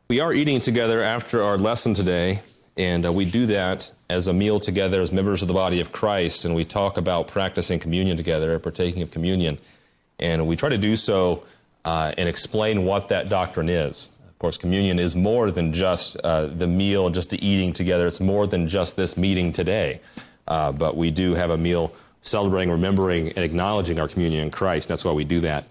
We are eating together after our lesson today, and we do that as a meal together as members of the body of Christ, and we talk about practicing communion together, partaking of communion, and we try to do so and explain what that doctrine is. Of course, communion is more than just the meal, just the eating together. It's more than just this meeting today, but we do have a meal celebrating, remembering, and acknowledging our communion in Christ. That's why we do that.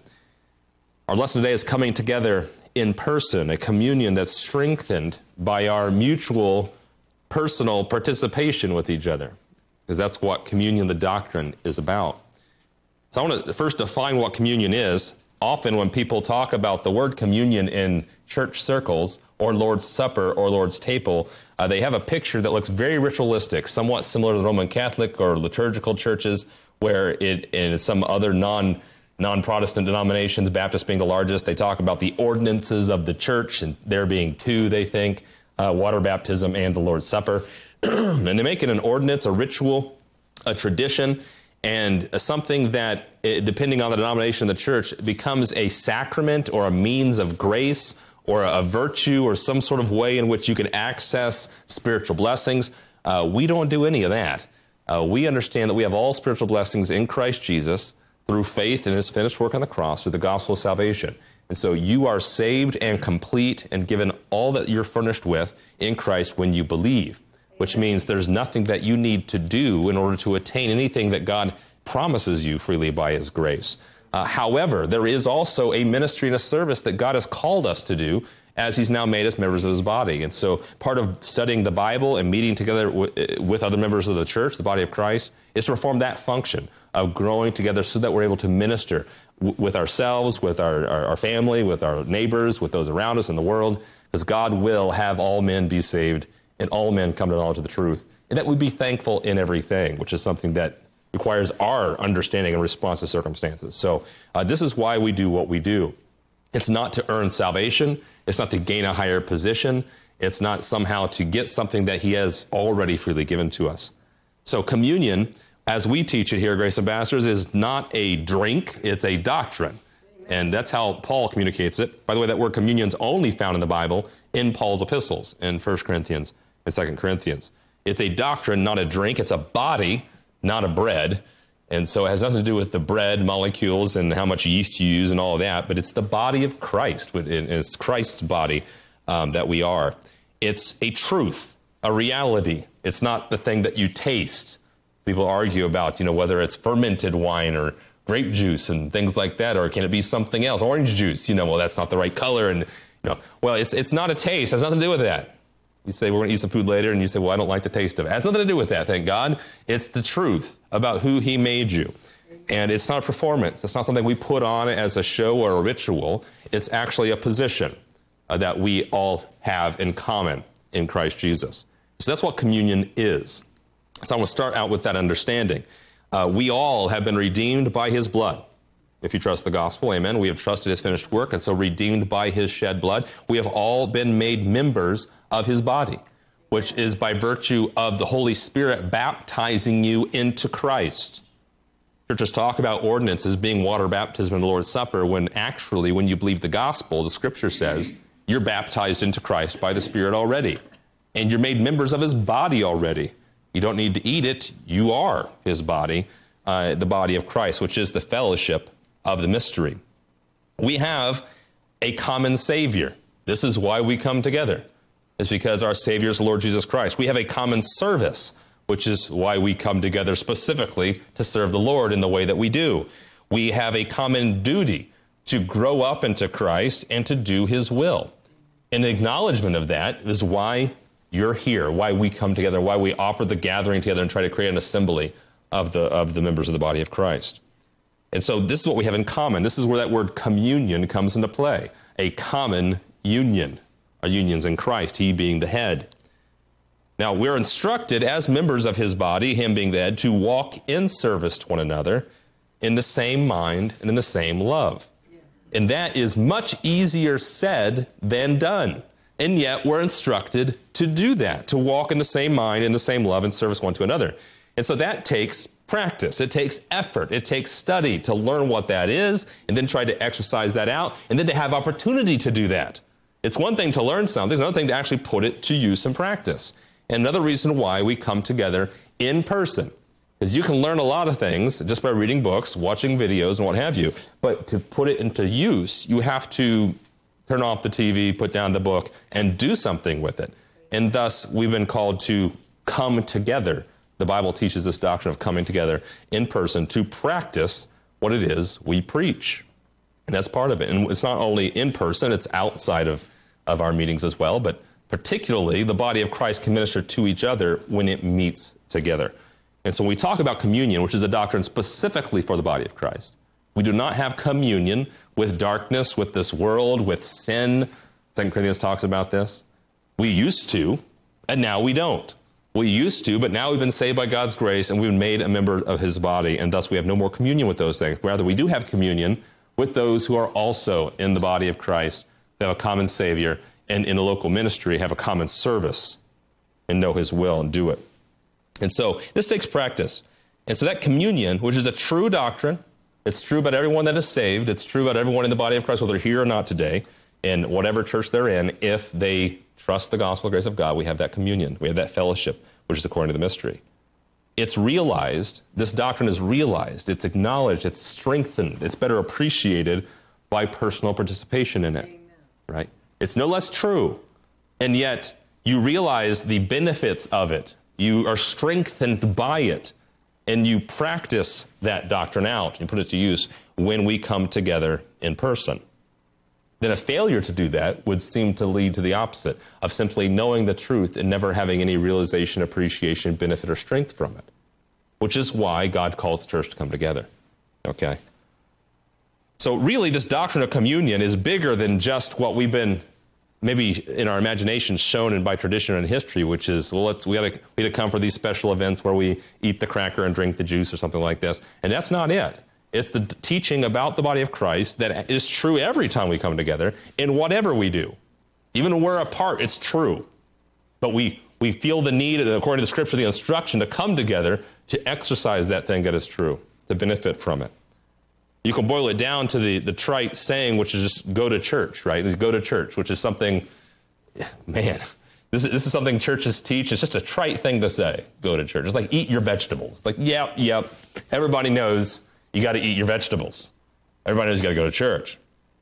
Our lesson today is coming together in person, a communion that's strengthened by our mutual personal participation with each other, because that's what communion, the doctrine, is about. So I want to first define what communion is. Often when people talk about the word communion in church circles or Lord's Supper or Lord's table, they have a picture that looks very ritualistic, somewhat similar to the Roman Catholic or liturgical churches, where in some other non-Protestant denominations, Baptist being the largest, they talk about the ordinances of the church, and there being two, they think, water baptism and the Lord's Supper. And they make it an ordinance, a ritual, a tradition, and something that, depending on the denomination of the church, becomes a sacrament or a means of grace or a virtue or some sort of way in which you can access spiritual blessings. We don't do any of that. We understand that we have all spiritual blessings in Christ Jesus through faith in his finished work on the cross, through the gospel of salvation. And so you are saved and complete and given all that you're furnished with in Christ when you believe, which means there's nothing that you need to do in order to attain anything that God promises you freely by his grace. However, there is also a ministry and a service that God has called us to do as he's now made us members of his body. And so part of studying the Bible and meeting together with other members of the church, the body of Christ, is to perform that function of growing together so that we're able to minister with ourselves, with our family, with our neighbors, with those around us in the world, because God will have all men be saved and all men come to the knowledge of the truth, and that we be thankful in everything, which is something that requires our understanding and response to circumstances. So this is why we do what we do. It's not to earn salvation. It's not to gain a higher position. It's not somehow to get something that he has already freely given to us. So communion, as we teach it here at Grace Ambassadors, is not a drink, it's a doctrine. And that's how Paul communicates it. By the way, that word communion is only found in the Bible in Paul's epistles, in 1 Corinthians and 2 Corinthians. It's a doctrine, not a drink. It's a body, not a bread. And so it has nothing to do with the bread molecules and how much yeast you use and all of that, but it's the body of Christ. It's Christ's body that we are. It's a truth, a reality. It's not the thing that you taste. People argue about, whether it's fermented wine or grape juice and things like that, or can it be something else? Orange juice, well, that's not the right color. And, well, it's not a taste. It has nothing to do with that. You say, we're going to eat some food later, and you say, well, I don't like the taste of it. It has nothing to do with that, thank God. It's the truth about who he made you. And it's not a performance. It's not something we put on as a show or a ritual. It's actually a position that we all have in common in Christ Jesus. So that's what communion is. So I want to start out with that understanding. We all have been redeemed by his blood. If you trust the gospel, amen. We have trusted his finished work, and so redeemed by his shed blood. We have all been made members of his body, which is by virtue of the Holy Spirit baptizing you into Christ. Churches talk about ordinances being water baptism and the Lord's Supper, when actually, when you believe the gospel, the scripture says you're baptized into Christ by the Spirit already, and you're made members of his body already. You don't need to eat it. You are his body, the body of Christ, which is the fellowship of the mystery. We have a common Savior. This is why we come together. It's because our Savior is the Lord Jesus Christ. We have a common service, which is why we come together specifically to serve the Lord in the way that we do. We have a common duty to grow up into Christ and to do his will. In acknowledgement of that is why you're here, why we come together, why we offer the gathering together and try to create an assembly of the members of the body of Christ. And so this is what we have in common. This is where that word communion comes into play. A common union. Our union's in Christ, he being the head. Now, we're instructed as members of his body, him being the head, to walk in service to one another in the same mind and in the same love. And that is much easier said than done. And yet we're instructed to do that, to walk in the same mind, in the same love, and service one to another. And so that takes practice. It takes effort. It takes study to learn what that is, and then try to exercise that out, and then to have opportunity to do that. It's one thing to learn something. It's another thing to actually put it to use and practice. And another reason why we come together in person is you can learn a lot of things just by reading books, watching videos, and what have you. But to put it into use, you have to turn off the TV, put down the book, and do something with it. And thus, we've been called to come together. The Bible teaches this doctrine of coming together in person to practice what it is we preach. And that's part of it. And it's not only in person, it's outside of our meetings as well, but particularly the body of Christ can minister to each other when it meets together. And so when we talk about communion, which is a doctrine specifically for the body of Christ, we do not have communion with darkness, with this world, with sin. 2 Corinthians talks about this. We used to, and now we don't. We used to, but now we've been saved by God's grace, and we've been made a member of his body, and thus we have no more communion with those things. Rather, we do have communion with those who are also in the body of Christ, that have a common Savior, and in a local ministry have a common service and know his will and do it. And so this takes practice. And so that communion, which is a true doctrine, it's true about everyone that is saved, it's true about everyone in the body of Christ, whether they're here or not today, in whatever church they're in, if they trust the gospel grace of God, we have that communion, we have that fellowship, which is according to the mystery. It's realized, this doctrine is realized, it's acknowledged, it's strengthened, it's better appreciated by personal participation in it. Amen. Right? It's no less true, and yet you realize the benefits of it. You are strengthened by it, and you practice that doctrine out and put it to use when we come together in person. Then a failure to do that would seem to lead to the opposite of simply knowing the truth and never having any realization, appreciation, benefit, or strength from it, which is why God calls the church to come together. Okay? So really, this doctrine of communion is bigger than just what we've been maybe in our imagination shown and by tradition and history, which is, well, we got to come for these special events where we eat the cracker and drink the juice or something like this. And that's not it. It's the teaching about the body of Christ that is true every time we come together in whatever we do. Even when we're apart, it's true. But we feel the need, according to the scripture, the instruction to come together to exercise that thing that is true, to benefit from it. You can boil it down to the trite saying, which is just go to church, right? Go to church, which is something, man, this is something churches teach. It's just a trite thing to say, go to church. It's like eat your vegetables. It's like, yep. Everybody knows you got to eat your vegetables. Everybody knows you got to go to church.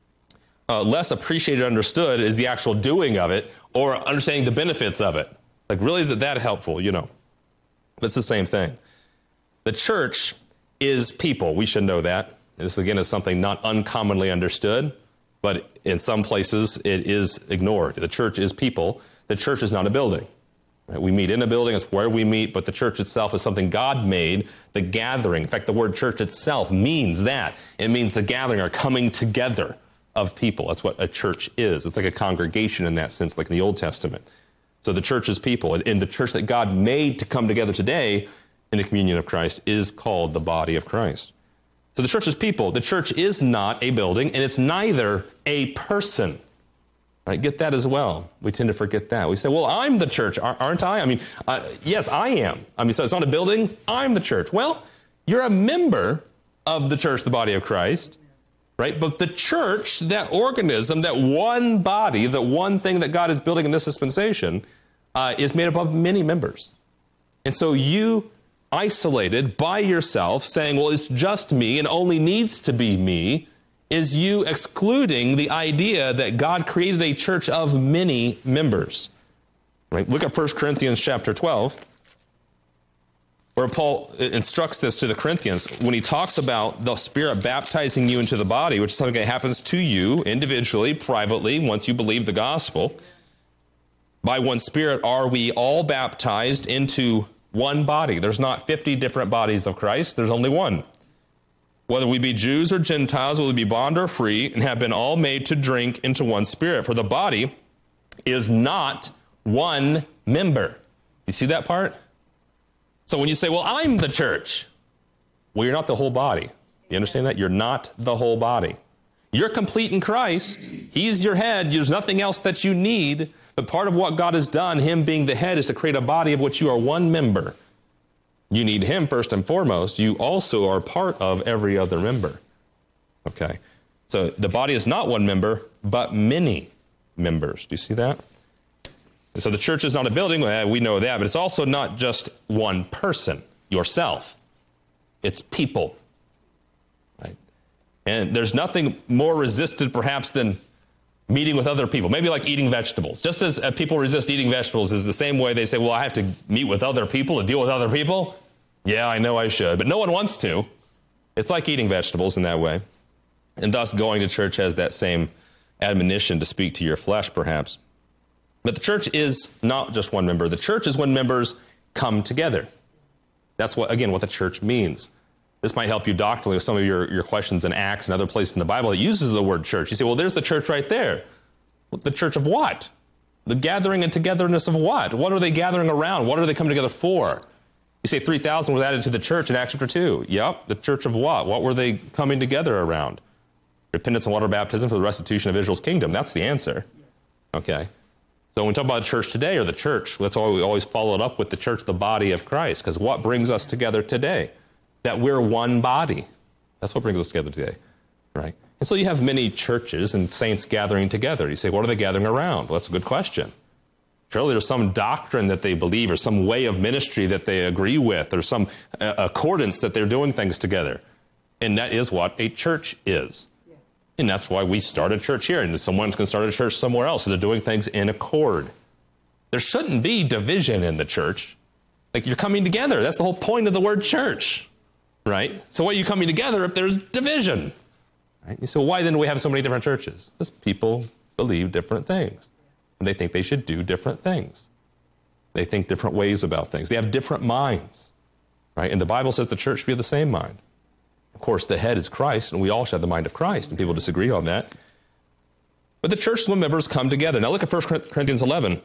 Less appreciated, understood is the actual doing of it or understanding the benefits of it. Like, really, is it that helpful? You know, it's the same thing. The church is people. We should know that. This, again, is something not uncommonly understood, but in some places it is ignored. The church is people. The church is not a building. Right? We meet in a building. It's where we meet, but the church itself is something God made, the gathering. In fact, the word church itself means that. It means the gathering or coming together of people. That's what a church is. It's like a congregation in that sense, like in the Old Testament. So the church is people. And the church that God made to come together today in the communion of Christ is called the body of Christ. So the church is people. The church is not a building, and it's neither a person. Right? Get that as well. We tend to forget that. We say, well, I'm the church, aren't I? I mean, yes, I am. I mean, so it's not a building. I'm the church. Well, you're a member of the church, the body of Christ, right? But the church, that organism, that one body, the one thing that God is building in this dispensation, is made up of many members. And so you isolated by yourself, saying, well, it's just me and only needs to be me, is you excluding the idea that God created a church of many members. Right? Look at 1 Corinthians chapter 12, where Paul instructs this to the Corinthians when he talks about the Spirit baptizing you into the body, which is something that happens to you individually, privately, once you believe the gospel. By one Spirit are we all baptized into one body. There's not 50 different bodies of Christ. There's only one. Whether we be Jews or Gentiles, whether we be bond or free, and have been all made to drink into one Spirit. For the body is not one member. You see that part? So when you say, well, I'm the church, well, you're not the whole body. You understand that? You're not the whole body. You're complete in Christ. He's your head. There's nothing else that you need. But part of what God has done, him being the head, is to create a body of which you are one member. You need him first and foremost. You also are part of every other member. Okay? So the body is not one member, but many members. Do you see that? And so the church is not a building, we know that, but it's also not just one person, yourself. It's people. Right? And there's nothing more resisted perhaps than meeting with other people, maybe like eating vegetables. Just as people resist eating vegetables is the same way they say, well, I have to meet with other people to deal with other people. Yeah, I know I should, but no one wants to. It's like eating vegetables in that way. And thus going to church has that same admonition to speak to your flesh, perhaps. But the church is not just one member. The church is when members come together. That's what the church means. This might help you doctrinally with some of your questions in Acts and other places in the Bible that uses the word church. You say, well, there's the church right there. Well, the church of what? The gathering and togetherness of what? What are they gathering around? What are they coming together for? You say 3,000 was added to the church in Acts chapter 2. Yep, the church of what? What were they coming together around? Repentance and water baptism for the restitution of Israel's kingdom. That's the answer. Okay. So when we talk about church today or the church, that's why we always follow it up with the church, the body of Christ. Because what brings us together today? That we're one body. That's what brings us together today, right? And so you have many churches and saints gathering together. You say, what are they gathering around? Well, that's a good question. Surely there's some doctrine that they believe or some way of ministry that they agree with or some accordance that they're doing things together. And that is what a church is. Yeah. And that's why we start a church here. And someone can start a church somewhere else. So they're doing things in accord. There shouldn't be division in the church. Like you're coming together. That's the whole point of the word church. Right? So why are you coming together if there's division? Right? You say, well, why then do we have so many different churches? Because people believe different things. And they think they should do different things. They think different ways about things. They have different minds. Right? And the Bible says the church should be of the same mind. Of course, the head is Christ, and we all should have the mind of Christ, and people disagree on that. But the church members come together. Now look at 1 Corinthians 11.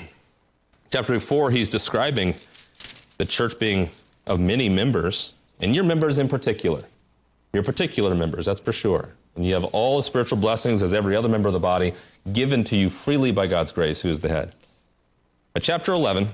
Chapter 4, he's describing the church being of many members. And your members in particular, your particular members, that's for sure. And you have all the spiritual blessings as every other member of the body given to you freely by God's grace, who is the head. At chapter 11,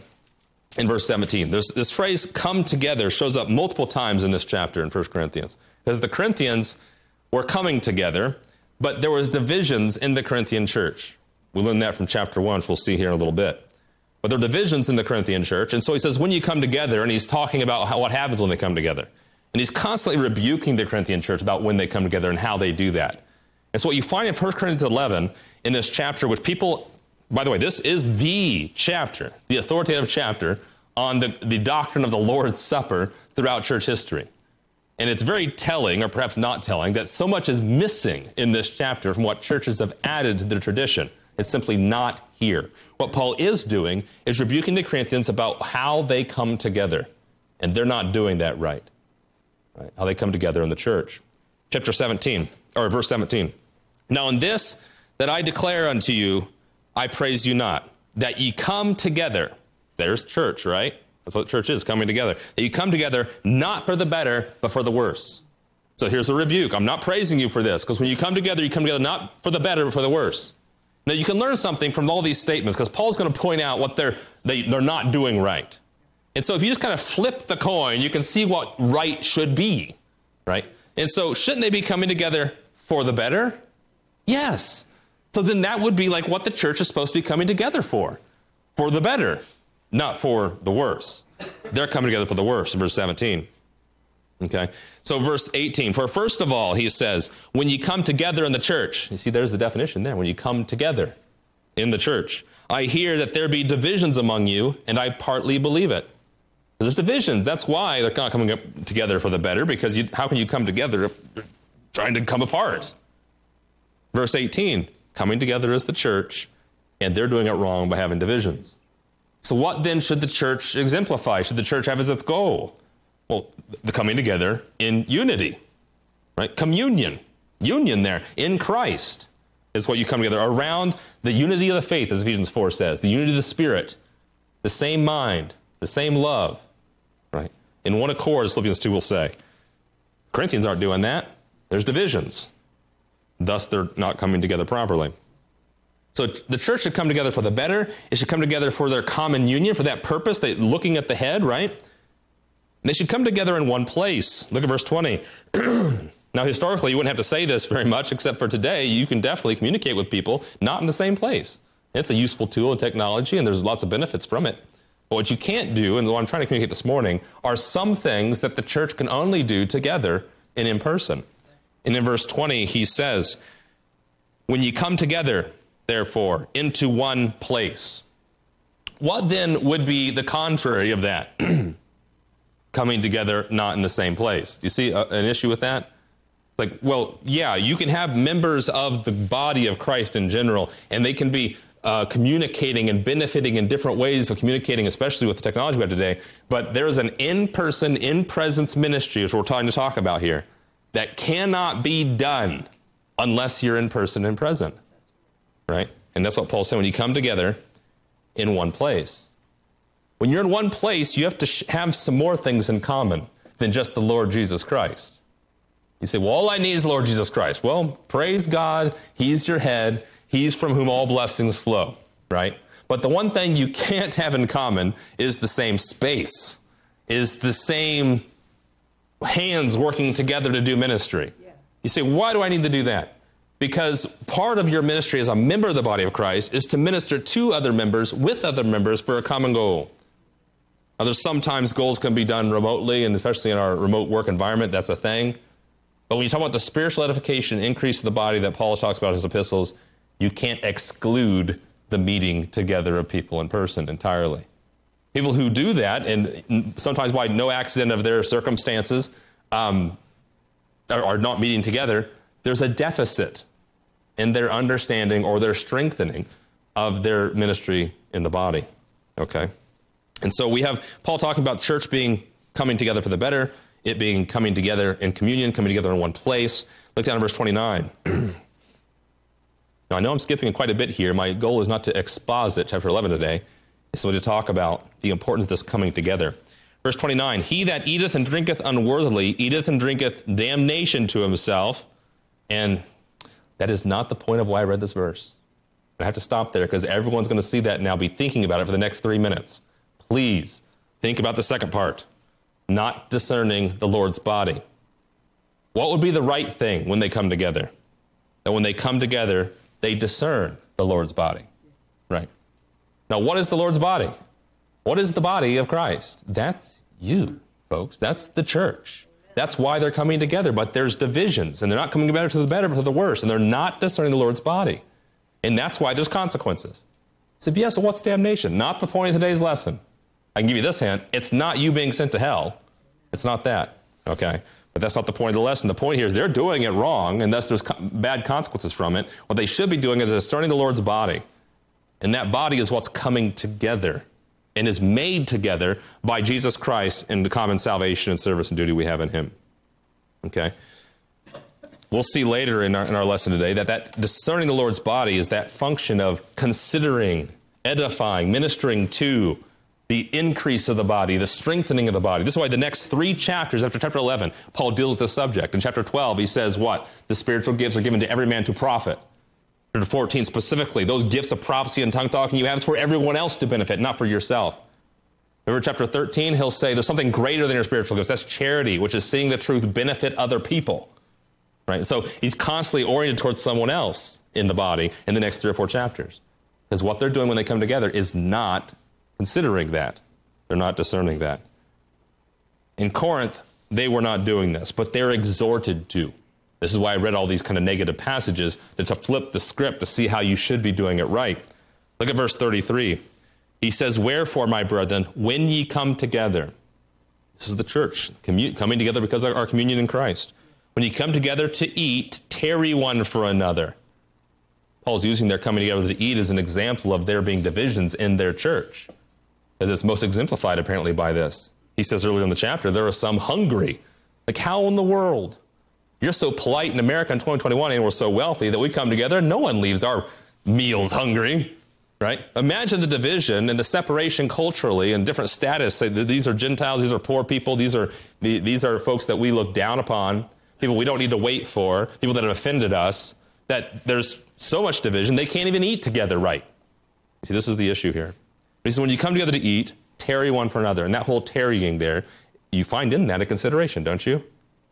in verse 17, this phrase, come together, shows up multiple times in this chapter in 1 Corinthians. Because the Corinthians were coming together, but there was divisions in the Corinthian church. We learn that from chapter 1, which we'll see here in a little bit. But there are divisions in the Corinthian church. And so he says, when you come together, and he's talking about what happens when they come together. And he's constantly rebuking the Corinthian church about when they come together and how they do that. And so what you find in 1 Corinthians 11 in this chapter, which people, by the way, this is the chapter, the authoritative chapter on the doctrine of the Lord's Supper throughout church history. And it's very telling, or perhaps not telling, that so much is missing in this chapter from what churches have added to their tradition. It's simply not here. What Paul is doing is rebuking the Corinthians about how they come together. And they're not doing that right. How they come together in the church. Chapter 17, or verse 17. Now in this that I declare unto you, I praise you not, that ye come together. There's church, right? That's what church is, coming together. That you come together not for the better, but for the worse. So here's a rebuke. I'm not praising you for this, because when you come together not for the better, but for the worse. Now, you can learn something from all these statements, because Paul's going to point out what they're not doing right. And so if you just kind of flip the coin, you can see what right should be, right? And so shouldn't they be coming together for the better? Yes. So then that would be like what the church is supposed to be coming together for the better, not for the worse. They're coming together for the worse, in verse 17. Okay, so verse 18, for first of all, he says, when you come together in the church, you see, there's the definition there, when you come together in the church, I hear that there be divisions among you, and I partly believe it. There's divisions. That's why they're not coming up together for the better, because how can you come together if you're trying to come apart? Verse 18, coming together as the church, and they're doing it wrong by having divisions. So what then should the church exemplify? Should the church have as its goal? Well, the coming together in unity, right? Communion, union there in Christ is what you come together around the unity of the faith, as Ephesians 4 says, the unity of the Spirit, the same mind, the same love, right? In one accord, as Philippians 2 will say. Corinthians aren't doing that. There's divisions. Thus, they're not coming together properly. So the church should come together for the better. It should come together for their common union, for that purpose, looking at the head, right? They should come together in one place. Look at verse 20. Now, historically, you wouldn't have to say this very much, except for today, you can definitely communicate with people not in the same place. It's a useful tool and technology, and there's lots of benefits from it. But what you can't do, and what I'm trying to communicate this morning, are some things that the church can only do together and in person. And in verse 20, he says, when you come together, therefore, into one place. What then would be the contrary of that? Coming together, not in the same place. Do you see an issue with that? Like, well, yeah, you can have members of the body of Christ in general, and they can be communicating and benefiting in different ways of communicating, especially with the technology we have today. But there's an in-person, in-presence ministry, which we're trying to talk about here, that cannot be done unless you're in person and present, right? And that's what Paul's saying. When you come together in one place, when you're in one place, you have to have some more things in common than just the Lord Jesus Christ. You say, well, all I need is Lord Jesus Christ. Well, praise God. He's your head. He's from whom all blessings flow, right? But the one thing you can't have in common is the same space, is the same hands working together to do ministry. Yeah. You say, why do I need to do that? Because part of your ministry as a member of the body of Christ is to minister to other members with other members for a common goal. Now, there's sometimes goals can be done remotely, and especially in our remote work environment, that's a thing. But when you talk about the spiritual edification, increase of the body that Paul talks about in his epistles, you can't exclude the meeting together of people in person entirely. People who do that, and sometimes by no accident of their circumstances, are not meeting together, there's a deficit in their understanding or their strengthening of their ministry in the body. Okay? And so we have Paul talking about church being coming together for the better, it being coming together in communion, coming together in one place. Look down at verse 29. Now, I know I'm skipping quite a bit here. My goal is not to exposit chapter 11 today. It's to talk about the importance of this coming together. Verse 29, he that eateth and drinketh unworthily, eateth and drinketh damnation to himself. And that is not the point of why I read this verse. I have to stop there because everyone's going to see that now, be thinking about it for the next 3 minutes. Please think about the second part. Not discerning the Lord's body. What would be the right thing when they come together? That when they come together, they discern the Lord's body. Right? Now, what is the Lord's body? What is the body of Christ? That's you, folks. That's the church. That's why they're coming together. But there's divisions, and they're not coming together to the better, but to the worse, and they're not discerning the Lord's body. And that's why there's consequences. You say, yeah, so what's damnation? Not the point of today's lesson. I can give you this hint. It's not you being sent to hell. It's not that. Okay? But that's not the point of the lesson. The point here is they're doing it wrong, and thus there's bad consequences from it. What they should be doing is discerning the Lord's body. And that body is what's coming together and is made together by Jesus Christ in the common salvation and service and duty we have in him. Okay? We'll see later in our lesson today that discerning the Lord's body is that function of considering, edifying, ministering to the increase of the body, the strengthening of the body. This is why the next 3 chapters after chapter 11, Paul deals with this subject. In chapter 12, he says what? The spiritual gifts are given to every man to profit. Chapter 14, specifically, those gifts of prophecy and tongue talking you have is for everyone else to benefit, not for yourself. Remember chapter 13, he'll say there's something greater than your spiritual gifts. That's charity, which is seeing the truth benefit other people. Right? So he's constantly oriented towards someone else in the body in the next 3 or 4 chapters. Because what they're doing when they come together is not considering that. They're not discerning that. In Corinth, they were not doing this, but they're exhorted to. This is why I read all these kind of negative passages, to flip the script to see how you should be doing it right. Look at verse 33. He says, wherefore, my brethren, when ye come together, this is the church, coming together because of our communion in Christ. When ye come together to eat, tarry one for another. Paul's using their coming together to eat as an example of there being divisions in their church, as it's most exemplified apparently by this. He says earlier in the chapter, there are some hungry. Like, how in the world? You're so polite in America in 2021 and we're so wealthy that we come together and no one leaves our meals hungry, right? Imagine the division and the separation culturally and different status. Say that these are Gentiles, these are poor people, these are folks that we look down upon, people we don't need to wait for, people that have offended us, that there's so much division they can't even eat together right. See, this is the issue here. He says when you come together to eat, tarry one for another. And that whole tarrying there, you find in that a consideration, don't you?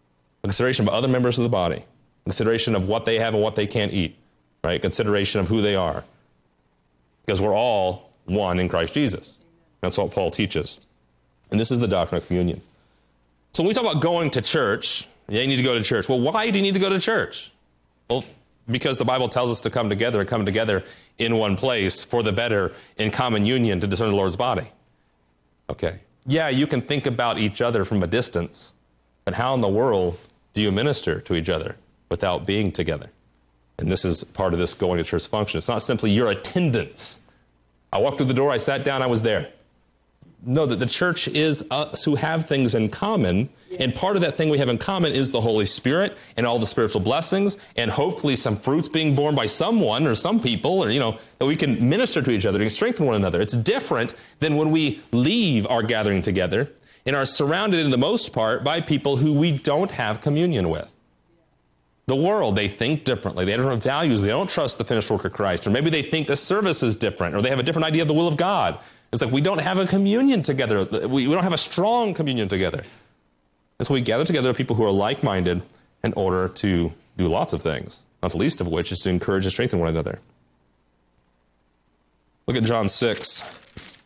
consideration of other members of the body, consideration of what they have and what they can't eat, right? Consideration of who they are. Because we're all one in Christ Jesus. That's what Paul teaches. And this is the doctrine of communion. So when we talk about going to church, yeah, you need to go to church. Well, why do you need to go to church? Well, because the Bible tells us to come together in one place for the better in common union to discern the Lord's body. Okay. Yeah, you can think about each other from a distance, but how in the world do you minister to each other without being together? And this is part of this going to church function. It's not simply your attendance. I walked through the door, I sat down, I was there. No, that the church is us who have things in common, and part of that thing we have in common is the Holy Spirit and all the spiritual blessings, and hopefully some fruits being borne by someone or some people, or, that we can minister to each other and strengthen one another. It's different than when we leave our gathering together and are surrounded in the most part by people who we don't have communion with. The world, they think differently. They have different values. They don't trust the finished work of Christ. Or maybe they think the service is different, or they have a different idea of the will of God. It's like we don't have a communion together. We don't have a strong communion together. And so we gather together people who are like-minded in order to do lots of things, not the least of which is to encourage and strengthen one another. Look at John 6.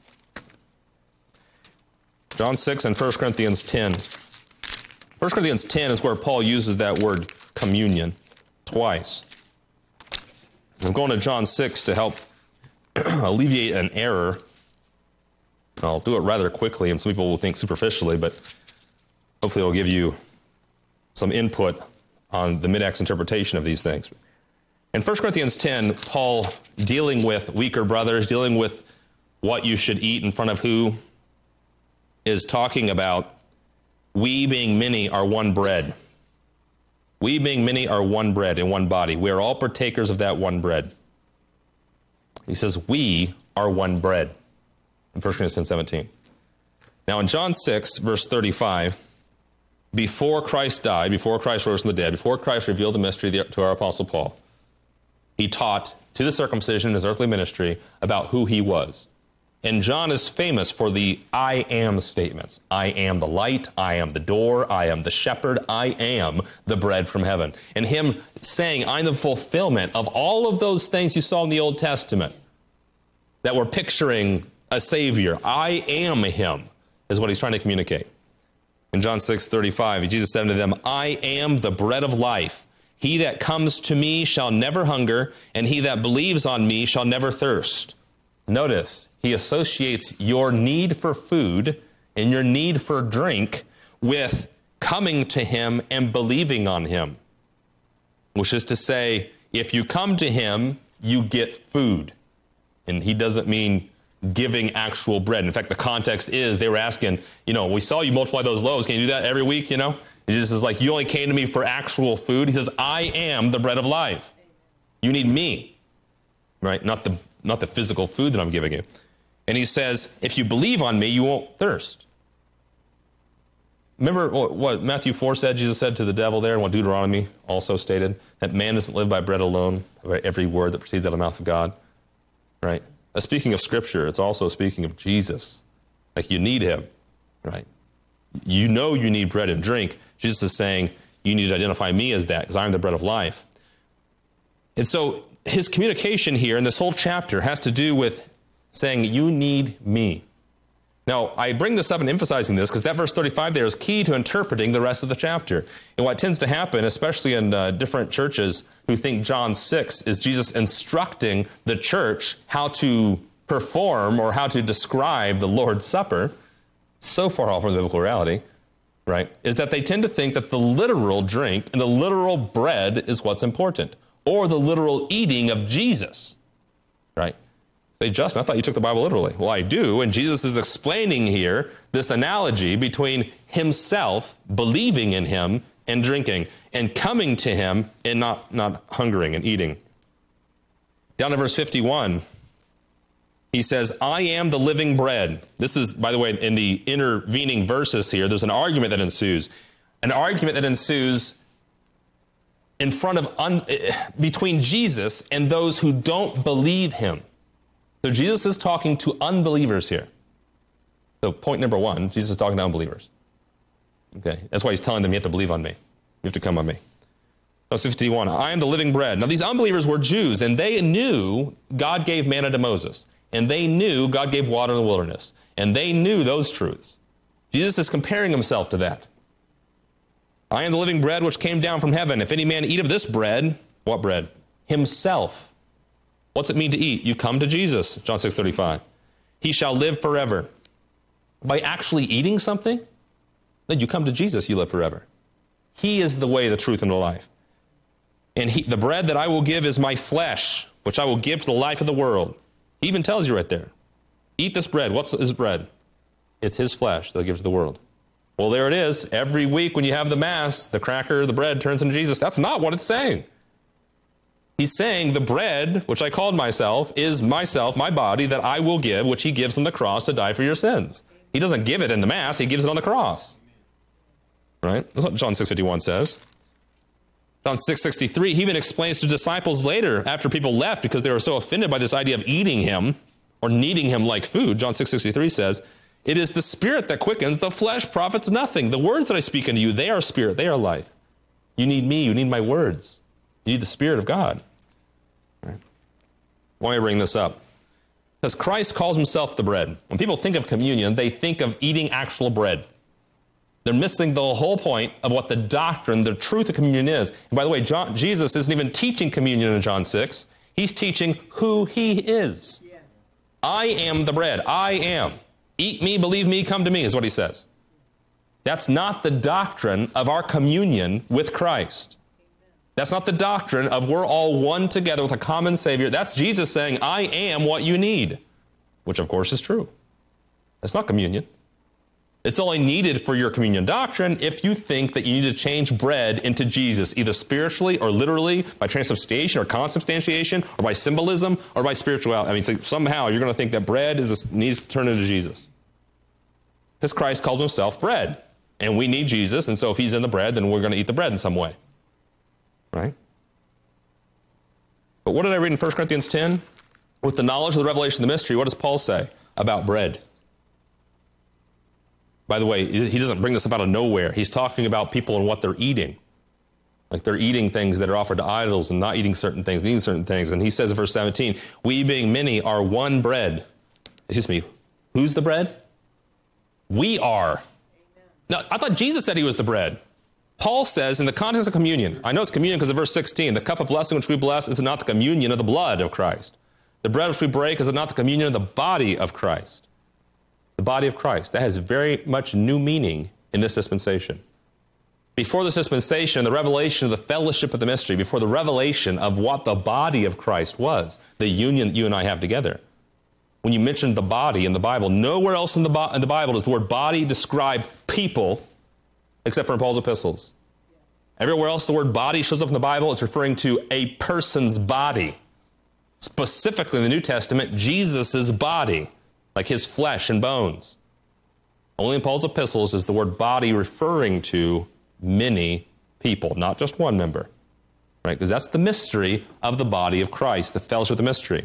John 6 and 1 Corinthians 10. 1 Corinthians 10 is where Paul uses that word communion twice. I'm going to John 6 to help alleviate an error. I'll do it rather quickly, and some people will think superficially, but hopefully it'll give you some input on the Mid-Acts interpretation of these things. In 1 Corinthians 10, Paul, dealing with weaker brothers, dealing with what you should eat in front of who, is talking about we being many are one bread. We being many are one bread in one body. We are all partakers of that one bread. He says we are one bread in 1 Corinthians 10:17. Now in John 6, verse 35, before Christ died, before Christ rose from the dead, before Christ revealed the mystery to our Apostle Paul, he taught to the circumcision in his earthly ministry about who he was. And John is famous for the I am statements. I am the light, I am the door, I am the shepherd, I am the bread from heaven. And him saying, I'm the fulfillment of all of those things you saw in the Old Testament that were picturing a Savior. I am him, is what he's trying to communicate. In John 6:35, Jesus said to them, I am the bread of life. He that comes to me shall never hunger, and he that believes on me shall never thirst. Notice, he associates your need for food and your need for drink with coming to him and believing on him. Which is to say, if you come to him, you get food. And he doesn't mean giving actual bread. In fact, the context is they were asking, we saw you multiply those loaves. Can you do that every week, Jesus is like, you only came to me for actual food. He says, I am the bread of life. You need me, right? Not the physical food that I'm giving you. And he says, if you believe on me, you won't thirst. Remember what Matthew 4 said, Jesus said to the devil there, and what Deuteronomy also stated, that man doesn't live by bread alone, by every word that proceeds out of the mouth of God, right? Speaking of Scripture, it's also speaking of Jesus. Like you need him, right? You need bread and drink. Jesus is saying, you need to identify me as that, because I'm the bread of life. And so his communication here in this whole chapter has to do with saying, you need me. Now, I bring this up and emphasizing this because that verse 35 there is key to interpreting the rest of the chapter. And what tends to happen, especially in different churches who think John 6 is Jesus instructing the church how to perform or how to describe the Lord's Supper, so far off from the biblical reality, right, is that they tend to think that the literal drink and the literal bread is what's important, or the literal eating of Jesus, right? Say, Justin, I thought you took the Bible literally. Well, I do, and Jesus is explaining here this analogy between himself, believing in him, and drinking, and coming to him and not hungering and eating. Down to verse 51, he says, I am the living bread. This is, by the way, in the intervening verses here, there's an argument that ensues. An argument that ensues in front of, between Jesus and those who don't believe him. So Jesus is talking to unbelievers here. So point number one, Jesus is talking to unbelievers. Okay, that's why he's telling them you have to believe on me. You have to come on me. Verse 51, I am the living bread. Now these unbelievers were Jews, and they knew God gave manna to Moses. And they knew God gave water in the wilderness. And they knew those truths. Jesus is comparing himself to that. I am the living bread which came down from heaven. If any man eat of this bread, what bread? Himself. What's it mean to eat? You come to Jesus, John 6:35. He shall live forever. By actually eating something, then you come to Jesus, you live forever. He is the way, the truth, and the life. And the bread that I will give is my flesh, which I will give for the life of the world. He even tells you right there. Eat this bread. What's his bread? It's his flesh that he'll give to the world. Well, there it is. Every week when you have the Mass, the cracker, the bread turns into Jesus. That's not what it's saying. He's saying the bread, which I called myself, is myself, my body, that I will give, which he gives on the cross to die for your sins. He doesn't give it in the Mass. He gives it on the cross. Right? That's what John 6:51 says. John 6:63, he even explains to disciples later, after people left because they were so offended by this idea of eating him or needing him like food. John 6:63 says, it is the spirit that quickens, the flesh profits nothing. The words that I speak unto you, they are spirit, they are life. You need me, you need my words. You need the Spirit of God. Right? Why do I bring this up? Because Christ calls himself the bread. When people think of communion, they think of eating actual bread. They're missing the whole point of what the doctrine, the truth of communion is. And by the way, Jesus isn't even teaching communion in John 6. He's teaching who he is. Yeah. I am the bread. I am. Eat me, believe me, come to me, is what he says. That's not the doctrine of our communion with Christ. That's not the doctrine of we're all one together with a common Savior. That's Jesus saying, I am what you need, which of course is true. That's not communion. It's only needed for your communion doctrine if you think that you need to change bread into Jesus, either spiritually or literally, by transubstantiation or consubstantiation, or by symbolism, or by spirituality. I mean, so somehow you're going to think that bread needs to turn into Jesus. Because Christ called himself bread, and we need Jesus, and so if he's in the bread, then we're going to eat the bread in some way. Right? But what did I read in 1 Corinthians 10? With the knowledge of the revelation of the mystery, what does Paul say about bread? By the way, he doesn't bring this up out of nowhere. He's talking about people and what they're eating. Like they're eating things that are offered to idols and not eating certain things, and eating certain things. And he says in verse 17, we being many are one bread. Excuse me, who's the bread? We are. Amen. Now, I thought Jesus said he was the bread. Paul says in the context of communion, I know it's communion because of verse 16, the cup of blessing which we bless is not the communion of the blood of Christ. The bread which we break is not the communion of the body of Christ. The body of Christ. That has very much new meaning in this dispensation. Before this dispensation, the revelation of the fellowship of the mystery, before the revelation of what the body of Christ was, the union that you and I have together. When you mention the body in the Bible, nowhere else in the Bible does the word body describe people except for in Paul's epistles. Everywhere else the word body shows up in the Bible, it's referring to a person's body. Specifically in the New Testament, Jesus' body. Like his flesh and bones. Only in Paul's epistles is the word body referring to many people, not just one member. Right? Because that's the mystery of the body of Christ, the fellowship of the mystery.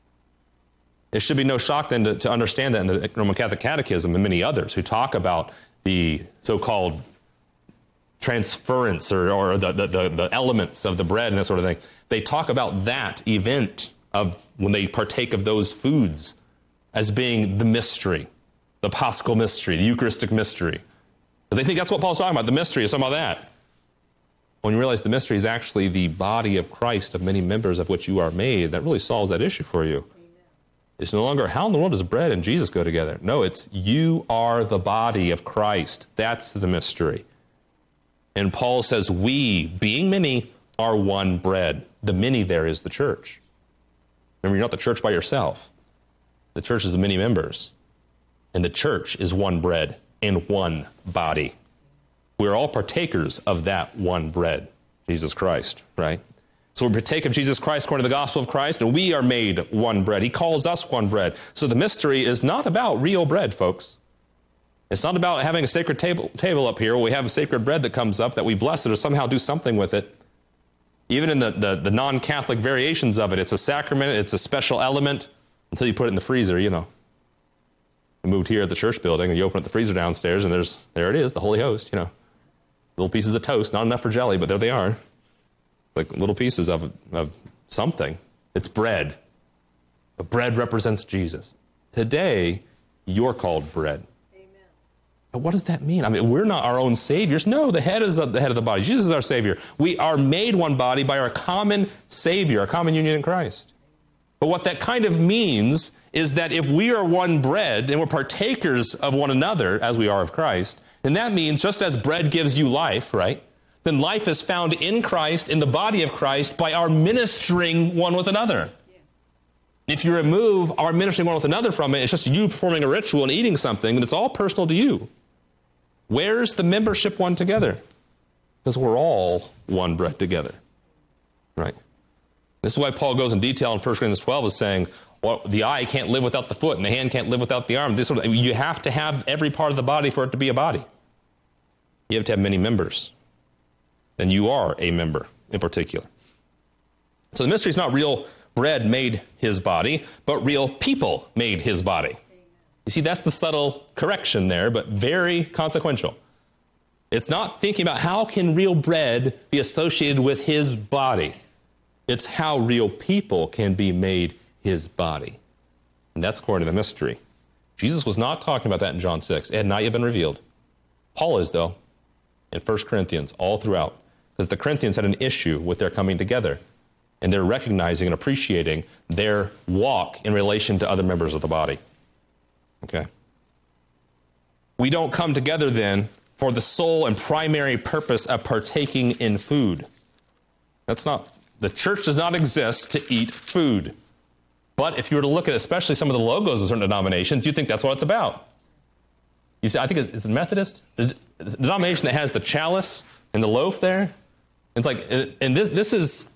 It should be no shock then to understand that in the Roman Catholic Catechism and many others who talk about the so-called transference or the elements of the bread and that sort of thing. They talk about that event of when they partake of those foods as being the mystery, the Paschal mystery, the Eucharistic mystery. But they think that's what Paul's talking about. The mystery is talking about that. When you realize the mystery is actually the body of Christ, of many members of which you are made, that really solves that issue for you. Amen. It's no longer, how in the world does bread and Jesus go together? No, it's you are the body of Christ. That's the mystery. And Paul says, we, being many, are one bread. The many there is the church. Remember, you're not the church by yourself. The church is the many members, and the church is one bread and one body. We're all partakers of that one bread, Jesus Christ, right? So we partake of Jesus Christ according to the gospel of Christ, and we are made one bread. He calls us one bread. So the mystery is not about real bread, folks. It's not about having a sacred table up here where we have a sacred bread that comes up that we bless it or somehow do something with it. Even in the non-Catholic variations of it, it's a sacrament, it's a special element. Until you put it in the freezer, you know. We moved here at the church building, and you open up the freezer downstairs, and there it is, the Holy Host, you know. little pieces of toast, not enough for jelly, but there they are. Like little pieces of something. It's bread. But bread represents Jesus. Today, you're called bread. Amen. But what does that mean? I mean, we're not our own saviors. No, the head is the head of the body. Jesus is our Savior. We are made one body by our common Savior, our common union in Christ. But what that kind of means is that if we are one bread and we're partakers of one another, as we are of Christ, then that means just as bread gives you life, right? Then life is found in Christ, in the body of Christ, by our ministering one with another. If you remove our ministering one with another from it, it's just you performing a ritual and eating something, and it's all personal to you. Where's the membership one together? Because we're all one bread together, right? This is why Paul goes in detail in 1 Corinthians 12 is saying, well, the eye can't live without the foot, and the hand can't live without the arm. You have to have every part of the body for it to be a body. You have to have many members. And you are a member in particular. So the mystery is not real bread made his body, but real people made his body. You see, that's the subtle correction there, but very consequential. It's not thinking about how can real bread be associated with his body. It's how real people can be made his body. And that's according to the mystery. Jesus was not talking about that in John 6. It had not yet been revealed. Paul is, though, in 1 Corinthians, all throughout. Because the Corinthians had an issue with their coming together. And they're recognizing and appreciating their walk in relation to other members of the body. Okay. We don't come together then for the sole and primary purpose of partaking in food. The church does not exist to eat food. But if you were to look at especially some of the logos of certain denominations, you'd think that's what it's about. You see, I think it's the Methodist. There's a denomination that has the chalice and the loaf there. It's like, and this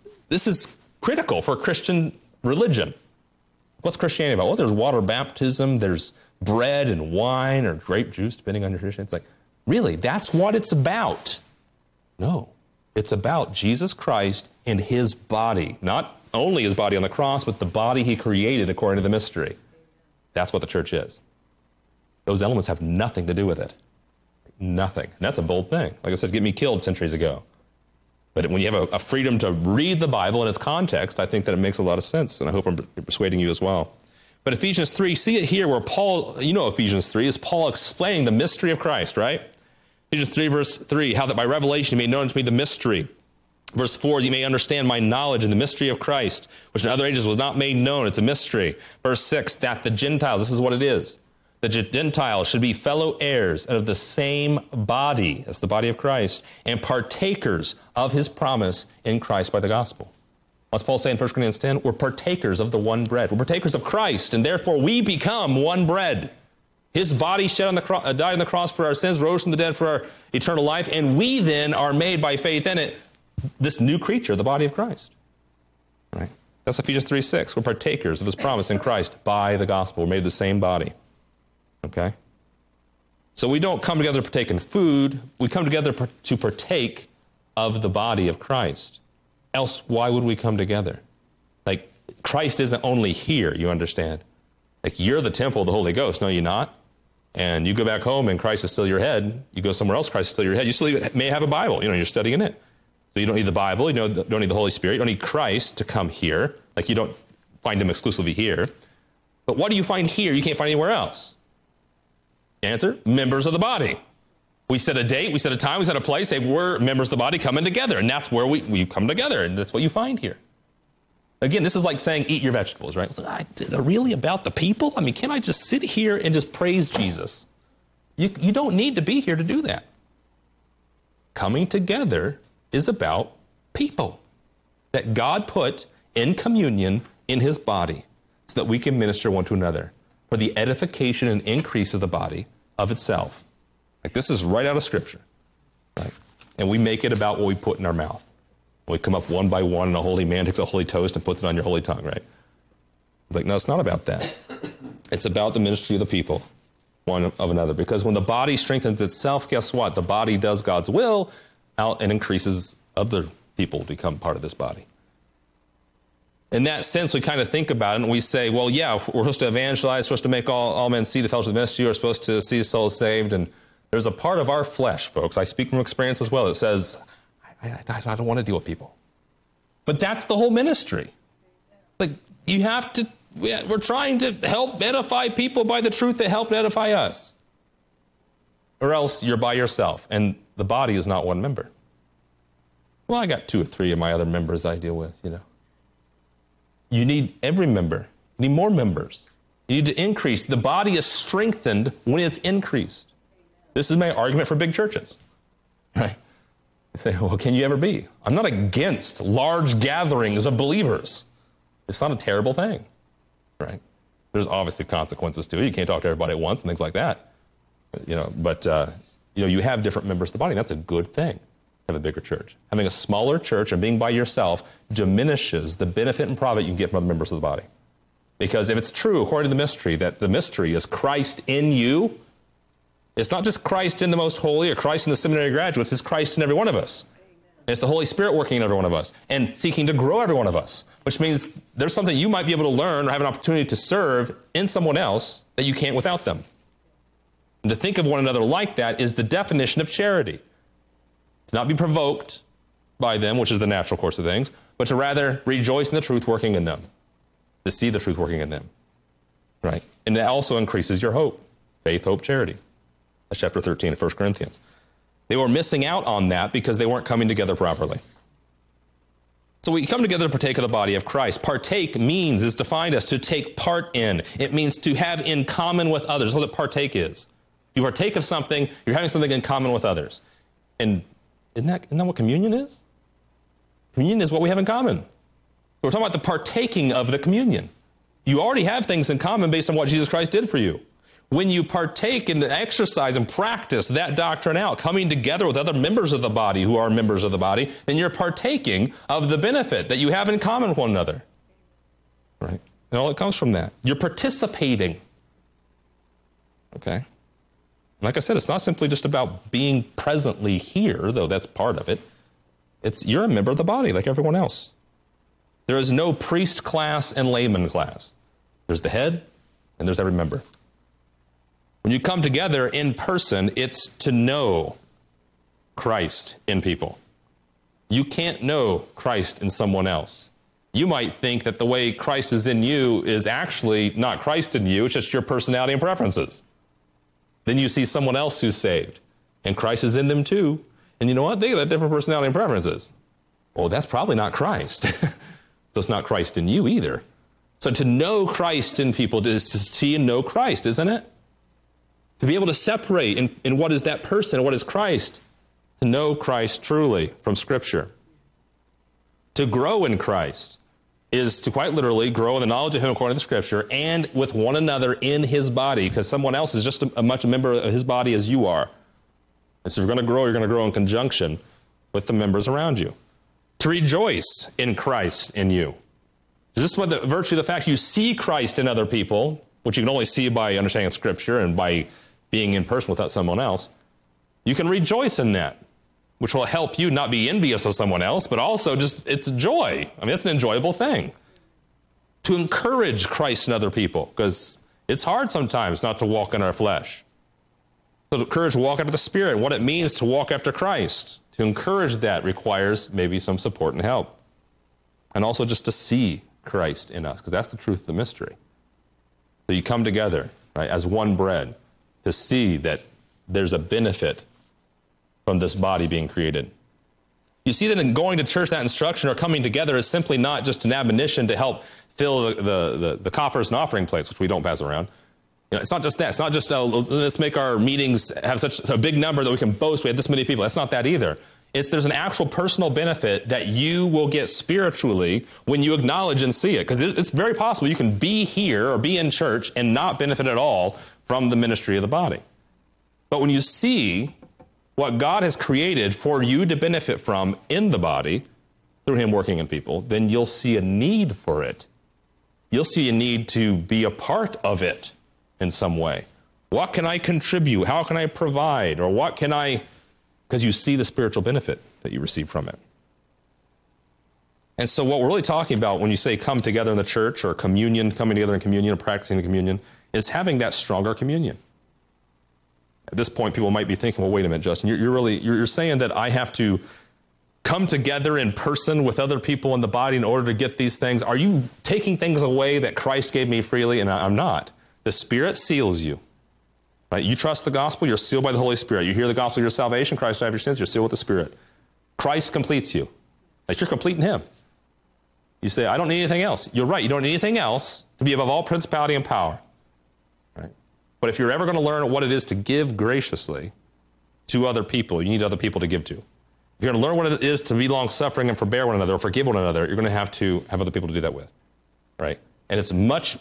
is critical for Christian religion. What's Christianity about? Well, there's water baptism, there's bread and wine or grape juice, depending on your tradition. It's like, really, that's what it's about? No, it's about Jesus Christ and his body. Not only his body on the cross, but the body he created according to the mystery. That's what the church is. Those elements have nothing to do with it. Nothing. And that's a bold thing. Like I said, get me killed centuries ago. But when you have a freedom to read the Bible in its context, I think that it makes a lot of sense, and I hope I'm persuading you as well. But Ephesians 3, see it here where Paul, Ephesians 3, is Paul explaining the mystery of Christ, right? Ephesians 3, verse 3, how that by revelation you may know unto me the mystery. Verse 4, you may understand my knowledge in the mystery of Christ, which in other ages was not made known. It's a mystery. Verse 6, that the Gentiles, this is what it is. The Gentiles should be fellow heirs of the same body, as the body of Christ, and partakers of his promise in Christ by the gospel. What's Paul saying in 1 Corinthians 10? We're partakers of the one bread. We're partakers of Christ, and therefore we become one bread. His body died on the cross for our sins, rose from the dead for our eternal life, and we then are made by faith in it, this new creature, the body of Christ. Right? That's Ephesians 3:6. We're partakers of his promise in Christ by the gospel. We're made of the same body. Okay? So we don't come together to partake in food. We come together to partake of the body of Christ. Else, why would we come together? Like, Christ isn't only here, you understand. Like, you're the temple of the Holy Ghost, no, you're not. And you go back home and Christ is still your head. You go somewhere else, Christ is still your head. You still may have a Bible, you're studying it. So you don't need the Bible, you don't need the Holy Spirit, you don't need Christ to come here. Like, you don't find him exclusively here. But what do you find here you can't find anywhere else? Answer, members of the body. We set a date, we set a time, we set a place, say we're members of the body coming together, and that's where we come together, and that's what you find here. Again, this is like saying eat your vegetables, right? It's like, is it really about the people? I mean, can I just sit here and just praise Jesus? You don't need to be here to do that. Coming together is about people that God put in communion in his body so that we can minister one to another for the edification and increase of the body of itself. Like, this is right out of Scripture, right? And we make it about what we put in our mouth. We come up one by one, and a holy man takes a holy toast and puts it on your holy tongue, right? Like, no, it's not about that. It's about the ministry of the people, one of another. Because when the body strengthens itself, guess what? The body does God's will out and increases other people to become part of this body. In that sense, we kind of think about it and we say, well, yeah, we're supposed to evangelize, supposed to make all men see the fellowship of the mystery, we're supposed to see souls saved, and There's a part of our flesh, folks, I speak from experience as well, that says, I don't want to deal with people. But that's the whole ministry. Like, you have to, we're trying to help edify people by the truth that helped edify us. Or else you're by yourself, and the body is not one member. Well, I got 2 or 3 of my other members I deal with, You need every member. You need more members. You need to increase. The body is strengthened when it's increased. This is my argument for big churches. Right? You say, well, can you ever be? I'm not against large gatherings of believers. It's not a terrible thing. Right? There's obviously consequences to it. You can't talk to everybody at once and things like that. But you have different members of the body. And that's a good thing. Have a bigger church. Having a smaller church and being by yourself diminishes the benefit and profit you can get from other members of the body. Because if it's true, according to the mystery, that the mystery is Christ in you, it's not just Christ in the most holy or Christ in the seminary graduates, it's Christ in every one of us. And it's the Holy Spirit working in every one of us and seeking to grow every one of us, which means there's something you might be able to learn or have an opportunity to serve in someone else that you can't without them. And to think of one another like that is the definition of charity. To not be provoked by them, which is the natural course of things, but to rather rejoice in the truth working in them, to see the truth working in them, right? And it also increases your hope, faith, hope, charity. That's chapter 13 of 1 Corinthians. They were missing out on that because they weren't coming together properly. So we come together to partake of the body of Christ. Partake is defined as to take part in. It means to have in common with others. That's what partake is. You partake of something, you're having something in common with others. And isn't that what communion is? Communion is what we have in common. So we're talking about the partaking of the communion. You already have things in common based on what Jesus Christ did for you. When you partake and exercise and practice that doctrine out, coming together with other members of the body who are members of the body, then you're partaking of the benefit that you have in common with one another. Right? And all that comes from that. You're participating. Okay? Like I said, it's not simply just about being presently here, though that's part of it. You're a member of the body like everyone else. There is no priest class and layman class. There's the head and there's every member. When you come together in person, it's to know Christ in people. You can't know Christ in someone else. You might think that the way Christ is in you is actually not Christ in you, it's just your personality and preferences. Then you see someone else who's saved, and Christ is in them too. And you know what? They got different personality and preferences. Well, that's probably not Christ. So it's not Christ in you either. So to know Christ in people is to see and know Christ, isn't it? To be able to separate in what is that person, what is Christ, to know Christ truly from Scripture. To grow in Christ is to quite literally grow in the knowledge of Him according to the Scripture and with one another in His body, because someone else is just as much a member of His body as you are. And so if you're going to grow in conjunction with the members around you. To rejoice in Christ in you. This is what the virtue of the fact you see Christ in other people, which you can only see by understanding Scripture and by being in person without someone else. You can rejoice in that, which will help you not be envious of someone else, but also just, it's joy. I mean, it's an enjoyable thing. To encourage Christ in other people, because it's hard sometimes not to walk in our flesh. So to encourage to walk after the Spirit, what it means to walk after Christ. To encourage that requires maybe some support and help. And also just to see Christ in us, because that's the truth of the mystery. So you come together, right, as one bread, to see that there's a benefit from this body being created. You see that in going to church, that instruction or coming together is simply not just an admonition to help fill the coffers and offering plates, which we don't pass around. It's not just that. It's not just, let's make our meetings have such a big number that we can boast we have this many people. That's not that either. There's an actual personal benefit that you will get spiritually when you acknowledge and see it. Because it's very possible you can be here or be in church and not benefit at all from the ministry of the body. But when you see what God has created for you to benefit from in the body, through Him working in people, then you'll see a need for it. You'll see a need to be a part of it in some way. What can I contribute? How can I provide? Or what can I... Because you see the spiritual benefit that you receive from it. And so what we're really talking about when you say come together in the church or communion, coming together in communion or practicing the communion, is having that stronger communion. At this point, people might be thinking, well, wait a minute, Justin, you're saying that I have to come together in person with other people in the body in order to get these things? Are you taking things away that Christ gave me freely? And I'm not. The Spirit seals you. Right? You trust the gospel, you're sealed by the Holy Spirit. You hear the gospel of your salvation, Christ died for your sins, you're sealed with the Spirit. Christ completes you. Like you're complete in Him. You say, I don't need anything else. You're right, you don't need anything else to be above all principality and power. Right? But if you're ever going to learn what it is to give graciously to other people, you need other people to give to. If you're going to learn what it is to be long-suffering and forbear one another or forgive one another, you're going to have other people to do that with. Right? And it's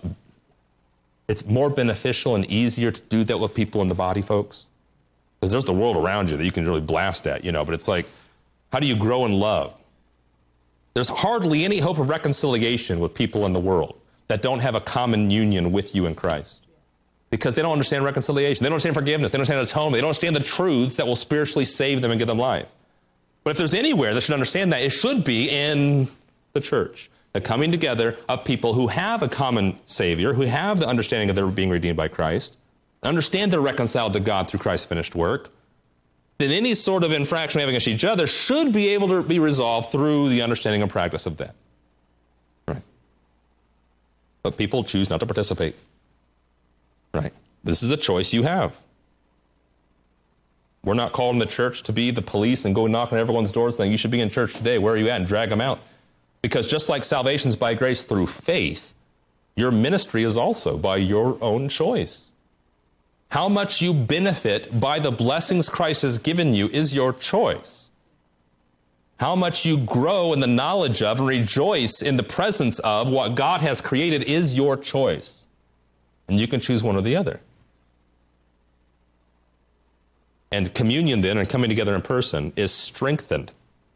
more beneficial and easier to do that with people in the body, folks. Because there's the world around you that you can really blast at, but it's like, how do you grow in love? There's hardly any hope of reconciliation with people in the world that don't have a common union with you in Christ. Because they don't understand reconciliation. They don't understand forgiveness. They don't understand atonement. They don't understand the truths that will spiritually save them and give them life. But if there's anywhere that should understand that, it should be in the church. The coming together of people who have a common Savior, who have the understanding of their being redeemed by Christ, understand they're reconciled to God through Christ's finished work, then any sort of infraction we have against each other should be able to be resolved through the understanding and practice of that. Right? But people choose not to participate. Right? This is a choice you have. We're not called in the church to be the police and go knock on everyone's doors saying, you should be in church today. Where are you at? And drag them out. Because just like salvation is by grace through faith, your ministry is also by your own choice. How much you benefit by the blessings Christ has given you is your choice. How much you grow in the knowledge of and rejoice in the presence of what God has created is your choice. And you can choose one or the other. And communion then, and coming together in person, is strengthened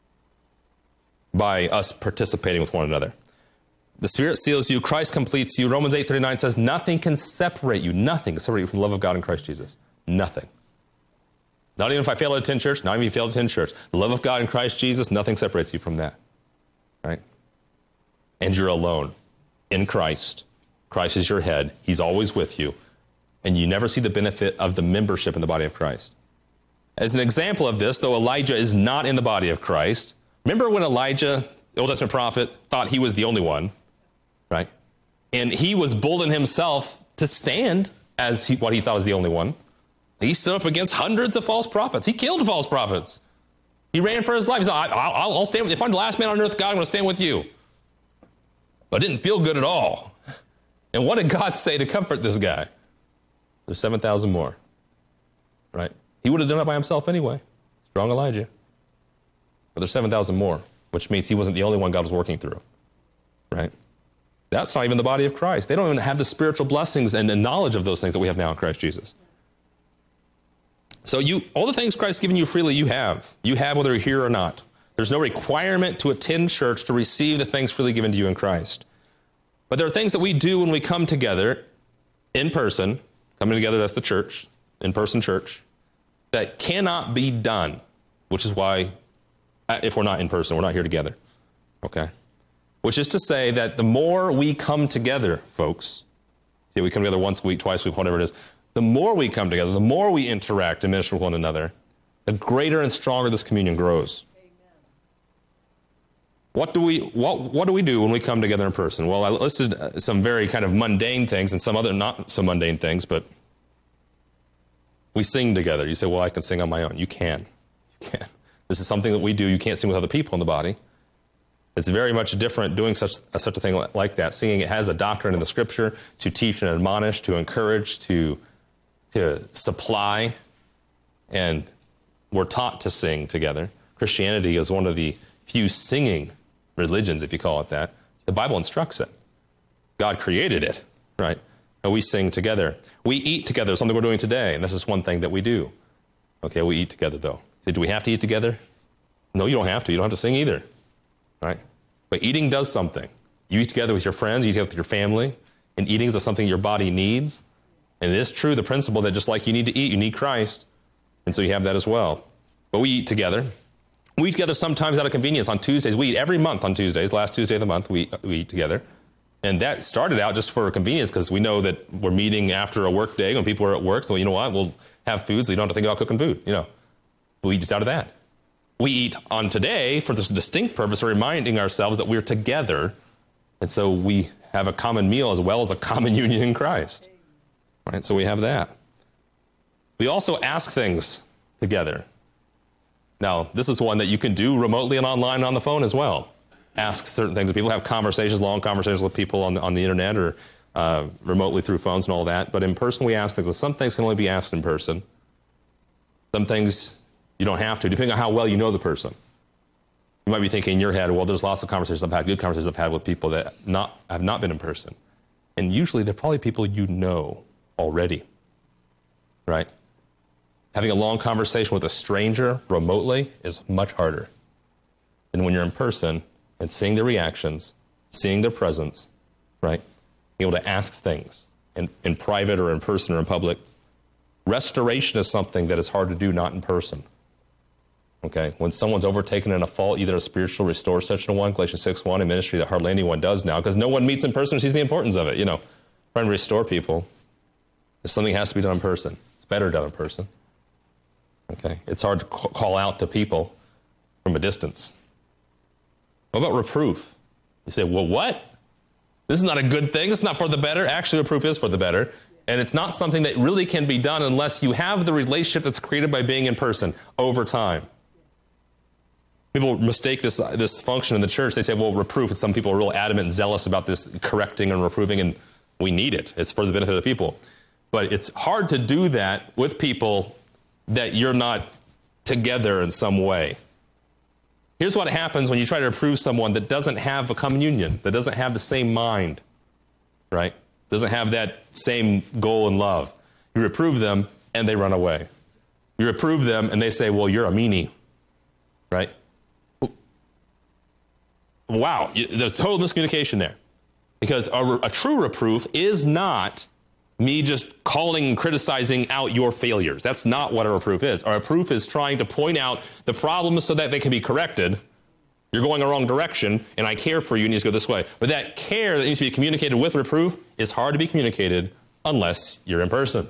by us participating with one another. The Spirit seals you. Christ completes you. Romans 8:39 says, nothing can separate you. Nothing can separate you from the love of God in Christ Jesus. Nothing. Not even if I fail to attend church. Not even if you fail to attend church. The love of God in Christ Jesus, nothing separates you from that. Right? And you're alone in Christ. Christ is your head. He's always with you. And you never see the benefit of the membership in the body of Christ. As an example of this, though Elijah is not in the body of Christ, remember when Elijah, the Old Testament prophet, thought he was the only one, right? And he was bold in himself to stand as what he thought was the only one. He stood up against hundreds of false prophets. He killed false prophets. He ran for his life. He said, I'll stand with you. If I'm the last man on earth, God, I'm going to stand with you. But it didn't feel good at all. And what did God say to comfort this guy? There's 7,000 more, right? He would have done it by himself anyway. Strong Elijah. But there's 7,000 more, which means he wasn't the only one God was working through, right? That's not even the body of Christ. They don't even have the spiritual blessings and the knowledge of those things that we have now in Christ Jesus. So all the things Christ's given you freely, you have. You have whether you're here or not. There's no requirement to attend church to receive the things freely given to you in Christ. But there are things that we do when we come together in person, coming together, that's the church, in-person church, that cannot be done, which is why, if we're not in person, we're not here together, okay? Which is to say that the more we come together, folks, see, we come together once a week, twice a week, whatever it is, the more we come together, the more we interact and minister with one another, the greater and stronger this communion grows. What do we do when we come together in person? Well, I listed some very kind of mundane things and some other not so mundane things, but we sing together. You say, well, I can sing on my own. You can. You can. This is something that we do. You can't sing with other people in the body. It's very much different doing such a thing like that. Singing, it has a doctrine in the Scripture to teach and admonish, to encourage, to supply, and we're taught to sing together. Christianity is one of the few singing religions, if you call it that. The Bible instructs it. God created it, right? And we sing together. We eat together, something we're doing today, and this is one thing that we do. Okay, we eat together, though. So do we have to eat together? No, you don't have to. You don't have to sing either, right? But eating does something. You eat together with your friends, you eat together with your family, and eating is something your body needs. And it is true, the principle that just like you need to eat, you need Christ. And so you have that as well. But we eat together. We eat together sometimes out of convenience on Tuesdays. We eat every month on Tuesdays. Last Tuesday of the month, we eat together. And that started out just for convenience because we know that we're meeting after a work day when people are at work. So you know what? We'll have food so you don't have to think about cooking food. We eat just out of that. We eat on today for this distinct purpose of reminding ourselves that we're together. And so we have a common meal as well as a common union in Christ. Right? So we have that. We also ask things together. Now, this is one that you can do remotely and online on the phone as well. Ask certain things. People have conversations, long conversations with people on the internet or remotely through phones and all that. But in person, we ask things. And some things can only be asked in person. Some things you don't have to, depending on how well you know the person. You might be thinking in your head, well, there's lots of conversations I've had, good conversations I've had with people that have not been in person. And usually they're probably people you know already, right? Having a long conversation with a stranger remotely is much harder than when you're in person and seeing their reactions, seeing their presence, right? Being able to ask things in private or in person or in public. Restoration is something that is hard to do not in person. Okay? When someone's overtaken in a fault, either a spiritual restore section 1, Galatians 6:1, a ministry that hardly anyone does now, because no one meets in person and sees the importance of it. Trying to restore people, something has to be done in person. It's better done in person. Okay? It's hard to call out to people from a distance. What about reproof? You say, well, what? This is not a good thing. It's not for the better. Actually, reproof is for the better. And it's not something that really can be done unless you have the relationship that's created by being in person over time. People mistake this function in the church. They say, well, reproof, some people are real adamant and zealous about this correcting and reproving, and we need it. It's for the benefit of the people. But it's hard to do that with people that you're not together in some way. Here's what happens when you try to reprove someone that doesn't have a common union, that doesn't have the same mind, right? Doesn't have that same goal and love. You reprove them, and they run away. You reprove them, and they say, well, you're a meanie, right? Wow, there's total miscommunication there. Because a true reproof is not me just calling and criticizing out your failures. That's not what a reproof is. A reproof is trying to point out the problems so that they can be corrected. You're going the wrong direction, and I care for you, and you need to go this way. But that care that needs to be communicated with reproof is hard to be communicated unless you're in person.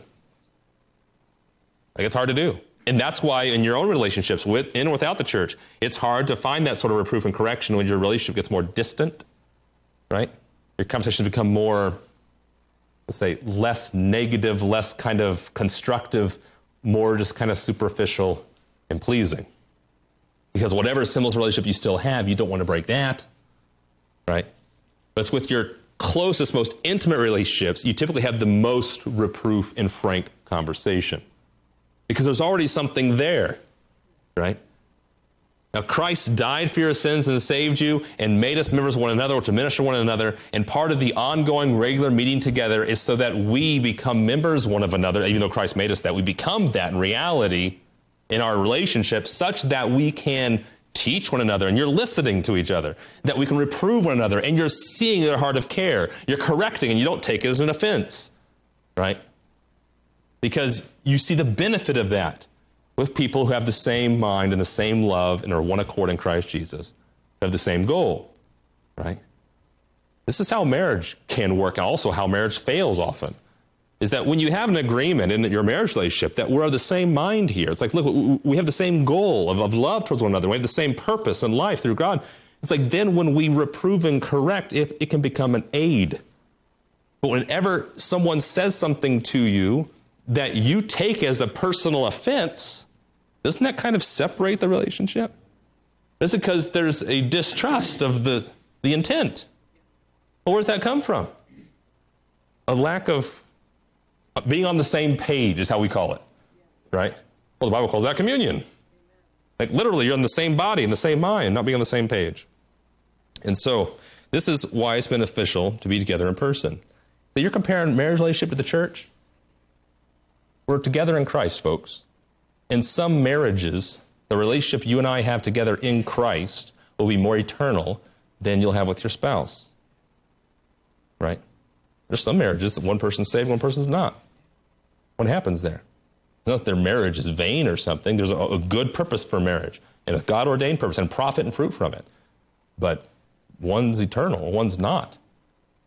It's hard to do. And that's why in your own relationships, with and without the church, it's hard to find that sort of reproof and correction when your relationship gets more distant, right? Your conversations become more, let's say, less negative, less kind of constructive, more just kind of superficial and pleasing. Because whatever similar relationship you still have, you don't want to break that, right? But it's with your closest, most intimate relationships, you typically have the most reproof and frank conversation. Because there's already something there, right? Now, Christ died for your sins and saved you and made us members of one another or to minister one another. And part of the ongoing regular meeting together is so that we become members one of another, even though Christ made us that. We become that in reality in our relationships such that we can teach one another and you're listening to each other, that we can reprove one another and you're seeing their heart of care. You're correcting and you don't take it as an offense, right? Because you see the benefit of that with people who have the same mind and the same love and are one accord in Christ Jesus, who have the same goal, right? This is how marriage can work, and also how marriage fails often, is that when you have an agreement in your marriage relationship that we're of the same mind here, it's like, look, we have the same goal of love towards one another, we have the same purpose in life through God. It's like then when we reprove and correct, it can become an aid. But whenever someone says something to you that you take as a personal offense, doesn't that kind of separate the relationship? Is it because there's a distrust of the intent? Well, where does that come from? A lack of being on the same page is how we call it, right? Well, the Bible calls that communion. Like literally, you're in the same body, in the same mind, not being on the same page. And so this is why it's beneficial to be together in person. So you're comparing marriage relationship to the church? We're together in Christ, folks. In some marriages, the relationship you and I have together in Christ will be more eternal than you'll have with your spouse, right? There's some marriages that one person's saved, one person's not. What happens there? Not that their marriage is vain or something. There's a good purpose for marriage and a God-ordained purpose and profit and fruit from it. But one's eternal, one's not.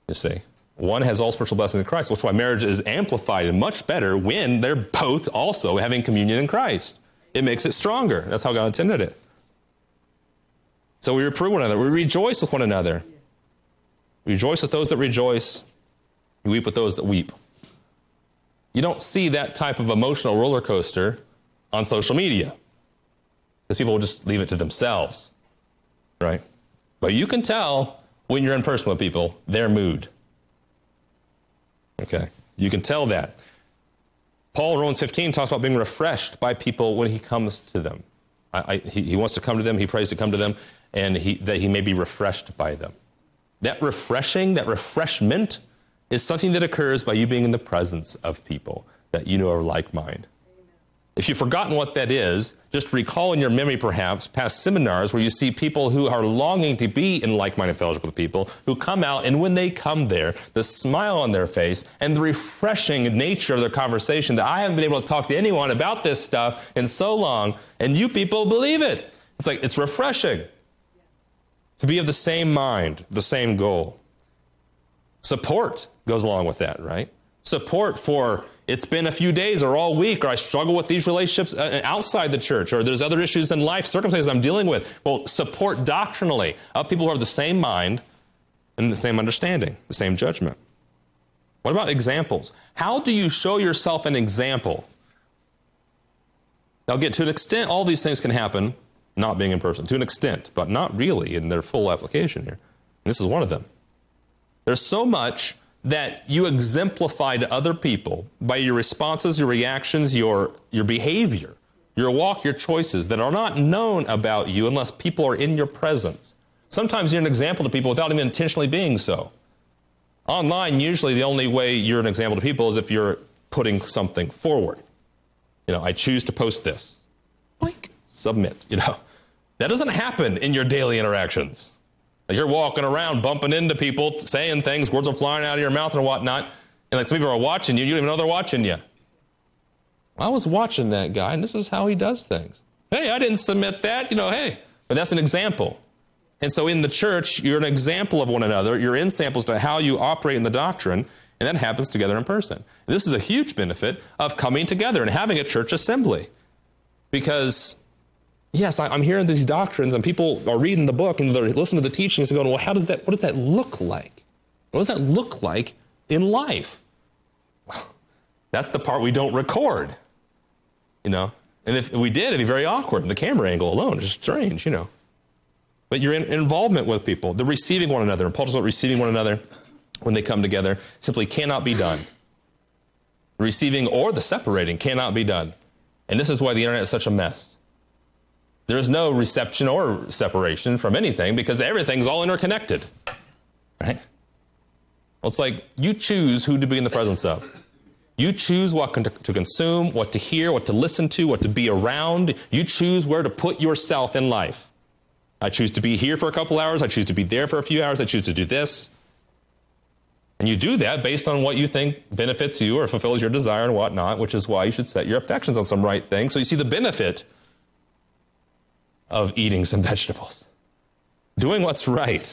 you see. One has all spiritual blessings in Christ. That's why marriage is amplified and much better when they're both also having communion in Christ. It makes it stronger. That's how God intended it. So we reprove one another. We rejoice with one another. We rejoice with those that rejoice. We weep with those that weep. You don't see that type of emotional roller coaster on social media, because people will just leave it to themselves, right? But you can tell when you're in person with people, their mood. Okay, you can tell that. Paul in Romans 15 talks about being refreshed by people when he comes to them. He wants to come to them, he prays to come to them, and that he may be refreshed by them. That refreshing, that refreshment is something that occurs by you being in the presence of people that you know are like mind. If you've forgotten what that is, just recall in your memory perhaps past seminars where you see people who are longing to be in like-minded fellowship with people who come out, and when they come there, the smile on their face and the refreshing nature of their conversation that I haven't been able to talk to anyone about this stuff in so long, and you people believe it. It's like, it's refreshing to be of the same mind, the same goal. Support goes along with that, right? Support for, it's been a few days or all week, or I struggle with these relationships outside the church, or there's other issues in life, circumstances I'm dealing with. Well, support doctrinally of people who are of the same mind and the same understanding, the same judgment. What about examples? How do you show yourself an example? Now, again, to an extent, all these things can happen not being in person, to an extent, but not really in their full application here. And this is one of them. There's so much that you exemplify to other people by your responses, your reactions, your behavior, your walk, your choices that are not known about you unless people are in your presence. Sometimes you're an example to people without even intentionally being so. Online, usually the only way you're an example to people is if you're putting something forward. You know, I choose to post this. Boink, submit, you know. That doesn't happen in your daily interactions. You're walking around, bumping into people, saying things, words are flying out of your mouth and whatnot, and like some people are watching you, you don't even know they're watching you. I was watching that guy, and this is how he does things. Hey, I didn't submit that, hey. But that's an example. And so in the church, you're an example of one another. You're in samples to how you operate in the doctrine, and that happens together in person. And this is a huge benefit of coming together and having a church assembly. Because yes, I'm hearing these doctrines, and people are reading the book, and they're listening to the teachings and going, well, what does that look like? What does that look like in life? Well, that's the part we don't record, And if we did, it'd be very awkward. The camera angle alone is strange, But you're in involvement with people. The receiving one another, and Paul talks about receiving one another when they come together, simply cannot be done. The receiving or the separating cannot be done. And this is why the internet is such a mess. There's no reception or separation from anything because everything's all interconnected, right? Well, it's like you choose who to be in the presence of. You choose what to consume, what to hear, what to listen to, what to be around. You choose where to put yourself in life. I choose to be here for a couple hours. I choose to be there for a few hours. I choose to do this. And you do that based on what you think benefits you or fulfills your desire and whatnot, which is why you should set your affections on some right things so you see the benefit of eating some vegetables, doing what's right?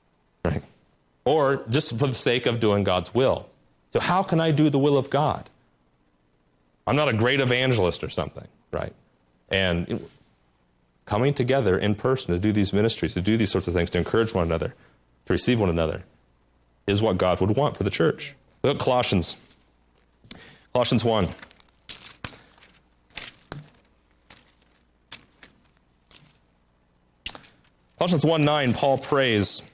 Or just for the sake of doing God's will. So how can I do the will of God? I'm not a great evangelist or something, right? And coming together in person to do these ministries, to do these sorts of things, to encourage one another, to receive one another, is what God would want for the church. Look at Colossians 1. Colossians 1:9, Paul prays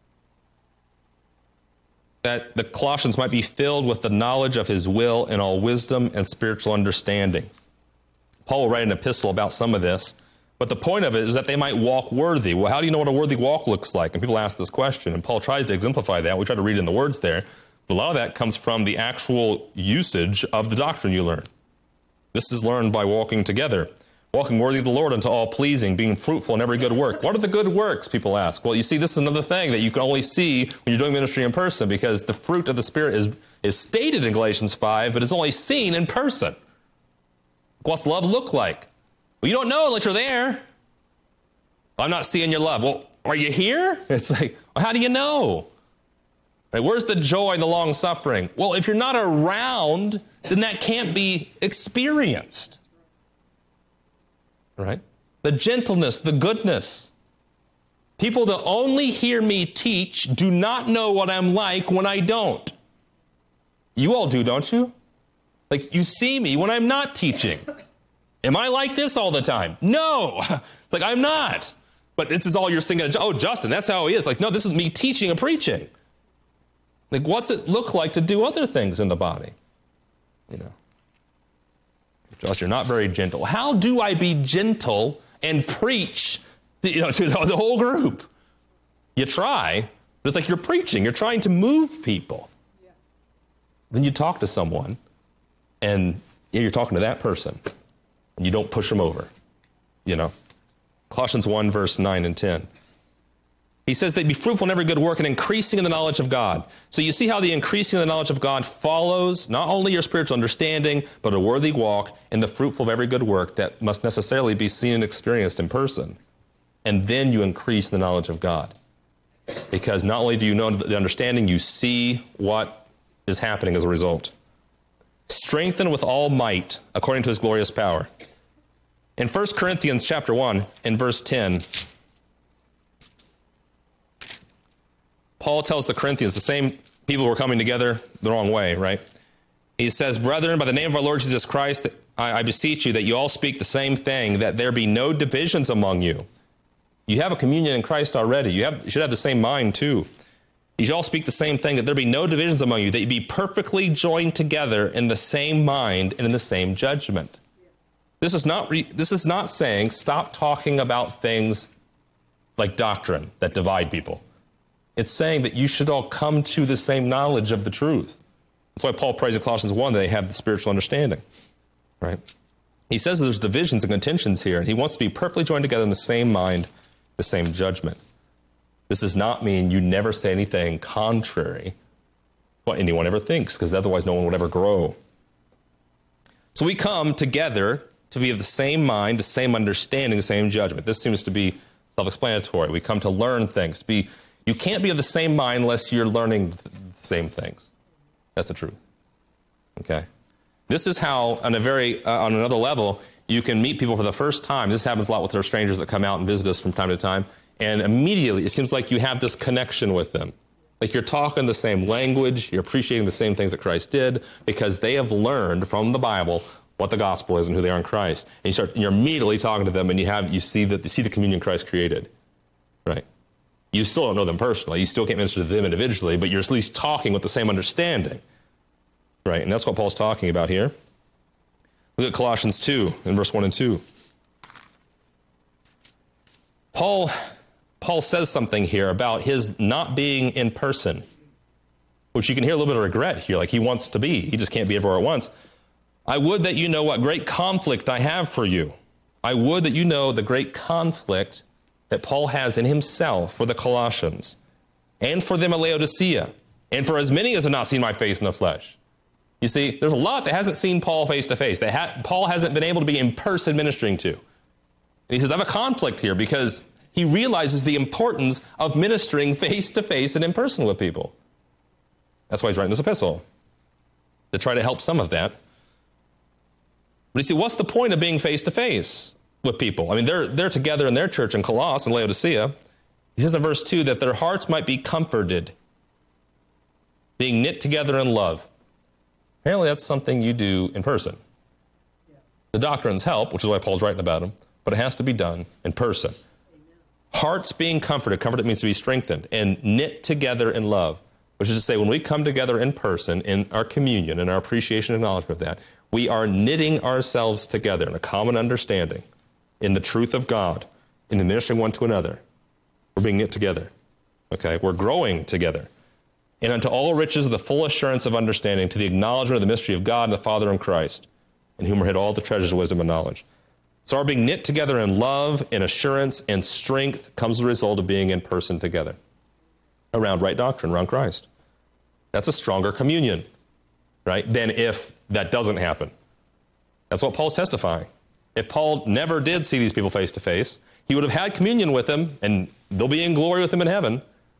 that the Colossians might be filled with the knowledge of his will and all wisdom and spiritual understanding. Paul will write an epistle about some of this, but the point of it is that they might walk worthy. Well, how do you know what a worthy walk looks like? And people ask this question, and Paul tries to exemplify that. We try to read in the words there. But a lot of that comes from the actual usage of the doctrine you learn. This is learned by walking together. Walking worthy of the Lord unto all pleasing, being fruitful in every good work. What are the good works, people ask? Well, you see, this is another thing that you can only see when you're doing ministry in person, because the fruit of the Spirit is stated in Galatians 5, but it's only seen in person. What's love look like? Well, you don't know unless you're there. I'm not seeing your love. Well, are you here? It's like, well, how do you know? Right? Where's the joy and the long suffering? Well, if you're not around, then that can't be experienced. Right? The gentleness, the goodness. People that only hear me teach do not know what I'm like when I don't. You all do, don't you? Like, you see me when I'm not teaching. Am I like this all the time? No. Like, I'm not. But this is all you're singing. Oh, Justin, that's how he is. Like, no, this is me teaching and preaching. Like, what's it look like to do other things in the body? You know, Josh, you're not very gentle. How do I be gentle and preach to the whole group? You try, but it's like you're preaching. You're trying to move people. Yeah. Then you talk to someone, and you're talking to that person, and you don't push them over. You know, Colossians 1, verse 9 and 10. He says they'd be fruitful in every good work and increasing in the knowledge of God. So you see how the increasing in the knowledge of God follows not only your spiritual understanding, but a worthy walk and the fruitful of every good work that must necessarily be seen and experienced in person. And then you increase the knowledge of God. Because not only do you know the understanding, you see what is happening as a result. Strengthened with all might according to his glorious power. In 1 Corinthians chapter 1, in verse 10, Paul tells the Corinthians, the same people who are coming together the wrong way, right? He says, brethren, by the name of our Lord Jesus Christ, I beseech you that you all speak the same thing, that there be no divisions among you. You have a communion in Christ already. You should have the same mind too. You should all speak the same thing, that there be no divisions among you, that you be perfectly joined together in the same mind and in the same judgment. This is not saying stop talking about things like doctrine that divide people. It's saying that you should all come to the same knowledge of the truth. That's why Paul prays in Colossians 1 that they have the spiritual understanding, right? He says there's divisions and contentions here, and he wants to be perfectly joined together in the same mind, the same judgment. This does not mean you never say anything contrary to what anyone ever thinks, because otherwise no one would ever grow. So we come together to be of the same mind, the same understanding, the same judgment. This seems to be self-explanatory. We come to learn things, You can't be of the same mind unless you're learning the same things. That's the truth. Okay? This is how, on another level, you can meet people for the first time. This happens a lot with our strangers that come out and visit us from time to time. And immediately, it seems like you have this connection with them. Like you're talking the same language, you're appreciating the same things that Christ did, because they have learned from the Bible what the gospel is and who they are in Christ. And you're immediately talking to them, and you see the communion Christ created. Right? You still don't know them personally. You still can't minister to them individually, but you're at least talking with the same understanding. Right? And that's what Paul's talking about here. Look at Colossians 2 in verse 1 and 2. Paul says something here about his not being in person, which you can hear a little bit of regret here, like he wants to be. He just can't be everywhere at once. I would that you know what great conflict I have for you. I would that you know the great conflict that Paul has in himself for the Colossians, and for them at Laodicea, and for as many as have not seen my face in the flesh. You see, there's a lot that hasn't seen Paul face to face, that Paul hasn't been able to be in person ministering to. And he says, I have a conflict here, because he realizes the importance of ministering face to face and in person with people. That's why he's writing this epistle, to try to help some of that. But you see, what's the point of being face to face with people? I mean, they're together in their church in Colossus and Laodicea. He says in verse 2 that their hearts might be comforted, being knit together in love. Apparently that's something you do in person. Yeah. The doctrines help, which is why Paul's writing about them, but it has to be done in person. Amen. Hearts being comforted. Comforted means to be strengthened, and knit together in love, which is to say when we come together in person in our communion and our appreciation and acknowledgement of that, we are knitting ourselves together in a common understanding, in the truth of God, in the ministering one to another. We're being knit together. Okay? We're growing together. And unto all riches of the full assurance of understanding, to the acknowledgement of the mystery of God and the Father in Christ, in whom are hid all the treasures of wisdom and knowledge. So our being knit together in love, in assurance, and strength comes as a result of being in person together, around right doctrine, around Christ. That's a stronger communion, right, than if that doesn't happen. That's what Paul's testifying. If Paul never did see these people face to face, he would have had communion with them, and they'll be in glory with him in heaven.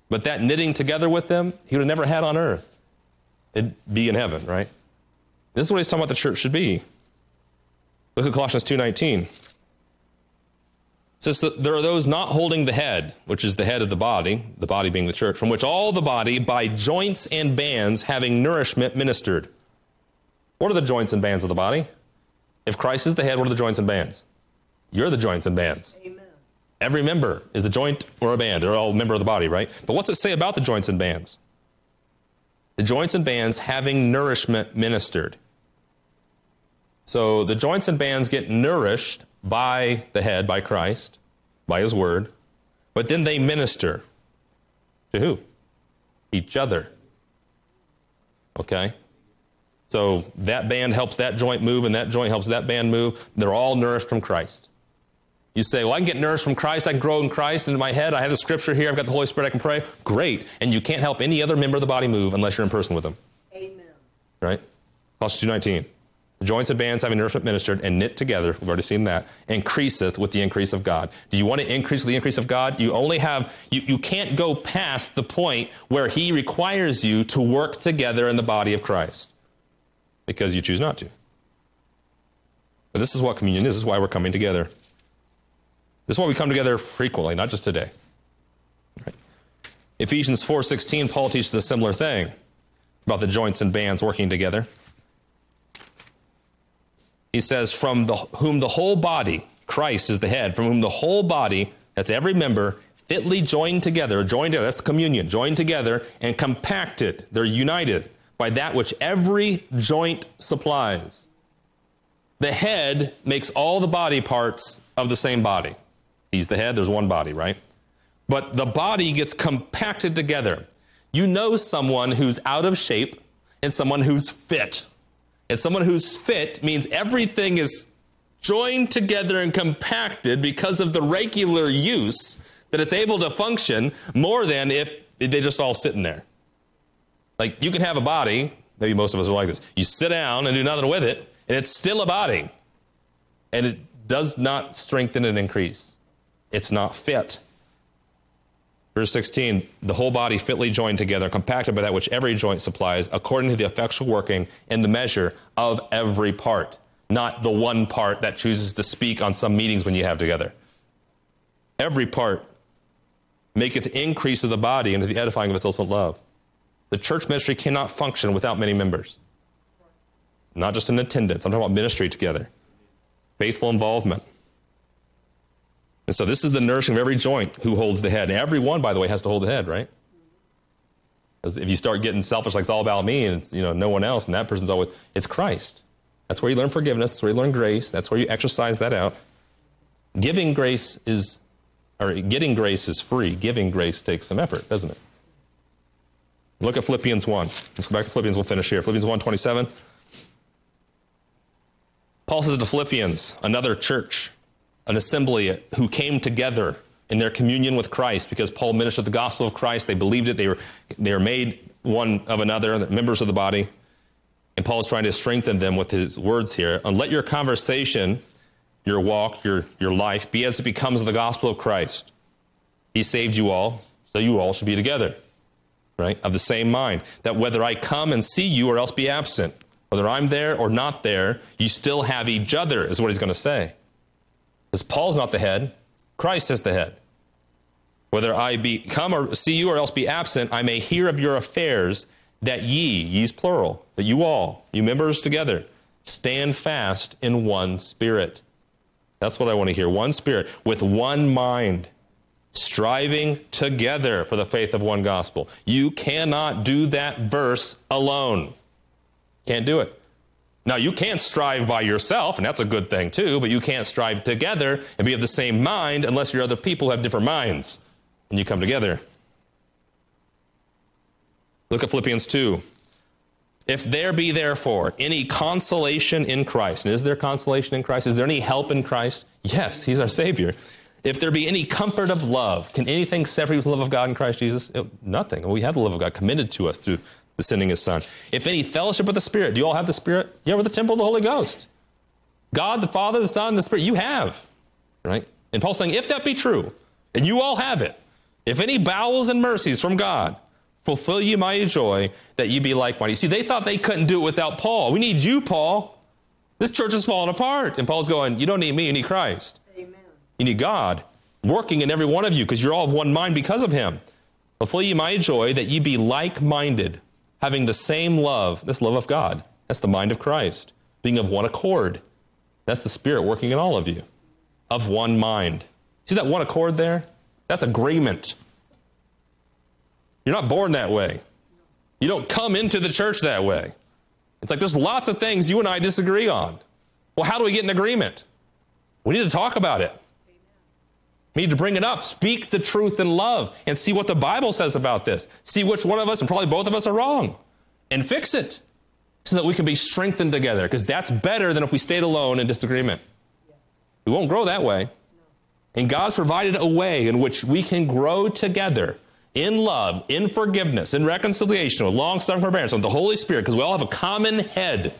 But that knitting together with them, he would have never had on earth. It'd be in heaven, right? This is what he's talking about the church should be. Look at Colossians 2:19. It says that there are those not holding the head, which is the head of the body being the church, from which all the body, by joints and bands, having nourishment ministered. What are the joints and bands of the body? If Christ is the head, what are the joints and bands? You're the joints and bands. Amen. Every member is a joint or a band. They're all a member of the body, right? But what's it say about the joints and bands? The joints and bands having nourishment ministered. So the joints and bands get nourished by the head, by Christ, by his word, but then they minister. To who? Each other. Okay? So that band helps that joint move, and that joint helps that band move. They're all nourished from Christ. You say, well, I can get nourished from Christ, I can grow in Christ, and in my head, I have the scripture here, I've got the Holy Spirit, I can pray. Great. And you can't help any other member of the body move unless you're in person with them. Amen. Right? Colossians 2:19. The joints and bands having nourishment ministered and knit together, we've already seen that, increaseth with the increase of God. Do you want to increase with the increase of God? You only have, you can't go past the point where he requires you to work together in the body of Christ because you choose not to. But this is what communion is. This is why we're coming together. This is why we come together frequently, not just today. Right? Ephesians 4:16, Paul teaches a similar thing about the joints and bands working together. He says, from whom the whole body, Christ is the head, from whom the whole body, that's every member, fitly joined together, that's the communion, joined together and compacted, they're united by that which every joint supplies. The head makes all the body parts of the same body. He's the head, there's one body, right? But the body gets compacted together. You know someone who's out of shape and someone who's fit. And someone who's fit means everything is joined together and compacted because of the regular use that it's able to function more than if they're just all sitting there. Like you can have a body, maybe most of us are like this. You sit down and do nothing with it, and it's still a body. And it does not strengthen and increase. It's not fit. Verse 16, the whole body fitly joined together, compacted by that which every joint supplies, according to the effectual working in the measure of every part, not the one part that chooses to speak on some meetings when you have together. Every part maketh increase of the body into the edifying of its ultimate love. The church ministry cannot function without many members. Not just in attendance. I'm talking about ministry together. Faithful involvement. And so this is the nourishing of every joint who holds the head. And every one, by the way, has to hold the head, right? Because if you start getting selfish, like it's all about me and it's no one else, and that person's always, it's Christ. That's where you learn forgiveness. That's where you learn grace. That's where you exercise that out. Getting grace is free. Giving grace takes some effort, doesn't it? Look at Philippians 1. Let's go back to Philippians. We'll finish here. Philippians 1:27. Paul says to Philippians, another church, an assembly who came together in their communion with Christ because Paul ministered the gospel of Christ. They believed it. They were made one of another, members of the body. And Paul is trying to strengthen them with his words here. And let your conversation, your walk, your life be as it becomes the gospel of Christ. He saved you all, so you all should be together, right? Of the same mind. That whether I come and see you or else be absent, whether I'm there or not there, you still have each other, is what he's going to say. Because Paul's not the head, Christ is the head. Whether I come or see you or else be absent, I may hear of your affairs, that ye's plural, that you all, you members together, stand fast in one spirit. That's what I want to hear. One spirit, with one mind, striving together for the faith of one gospel. You cannot do that verse alone. Can't do it. Now, you can't strive by yourself, and that's a good thing too, but you can't strive together and be of the same mind unless your other people have different minds and you come together. Look at Philippians 2. If there be therefore any consolation in Christ, and is there consolation in Christ? Is there any help in Christ? Yes, he's our Savior. If there be any comfort of love, can anything separate you from the love of God in Christ Jesus? Nothing. We have the love of God committed to us through the sending his Son. If any fellowship with the Spirit, do you all have the Spirit? Yeah, we're the temple of the Holy Ghost. God, the Father, the Son, the Spirit, you have, right? And Paul's saying, if that be true, and you all have it, If any bowels and mercies from God fulfill you my joy, that you be like-minded. You see, they thought they couldn't do it without Paul. We need you, Paul. This church is falling apart. And Paul's going, you don't need me, you need Christ. Amen. You need God working in every one of you because you're all of one mind because of him. Fulfill you my joy, that ye be like-minded, having the same love. This love of God. That's the mind of Christ. Being of one accord. That's the Spirit working in all of you. Of one mind. See that one accord there? That's agreement. You're not born that way. You don't come into the church that way. It's like there's lots of things you and I disagree on. Well, how do we get in agreement? We need to talk about it. We need to bring it up, speak the truth in love, and see what the Bible says about this. See which one of us, and probably both of us, are wrong, and fix it so that we can be strengthened together, because that's better than if we stayed alone in disagreement. We won't grow that way. And God's provided a way in which we can grow together in love, in forgiveness, in reconciliation, with long-suffering forbearance, with the Holy Spirit, because we all have a common head.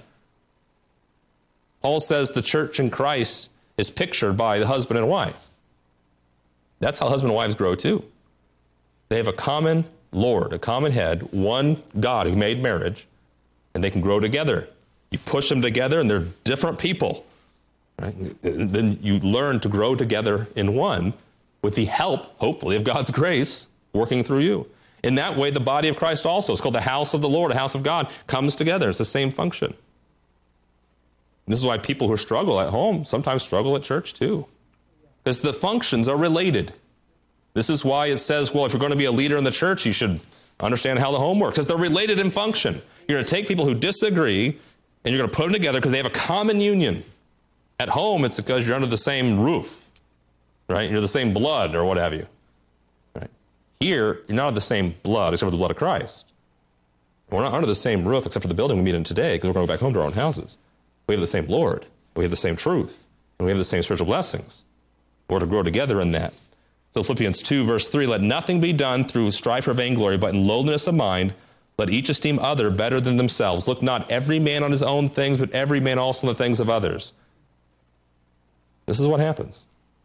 Paul says the church in Christ is pictured by the husband and wife. That's how husband and wives grow too. They have a common Lord, a common head, one God who made marriage, and they can grow together. You push them together, and they're different people. Right? And then you learn to grow together in one with the help, hopefully, of God's grace working through you. In that way, the body of Christ also, it's called the house of the Lord, a house of God, comes together. It's the same function. This is why people who struggle at home sometimes struggle at church too, because the functions are related. This is why it says, well, if you're going to be a leader in the church, you should understand how the home works, because they're related in function. You're going to take people who disagree, and you're going to put them together because they have a common union. At home, it's because you're under the same roof, right? You're the same blood or what have you. Right? Here, you're not of the same blood except for the blood of Christ. We're not under the same roof except for the building we meet in today, because we're going to go back home to our own houses. We have the same Lord. We have the same truth. And we have the same spiritual blessings. We're to grow together in that. So Philippians 2, verse 3, let nothing be done through strife or vainglory, but in lowliness of mind, let each esteem other better than themselves. Look not every man on his own things, but every man also on the things of others. This is what happens.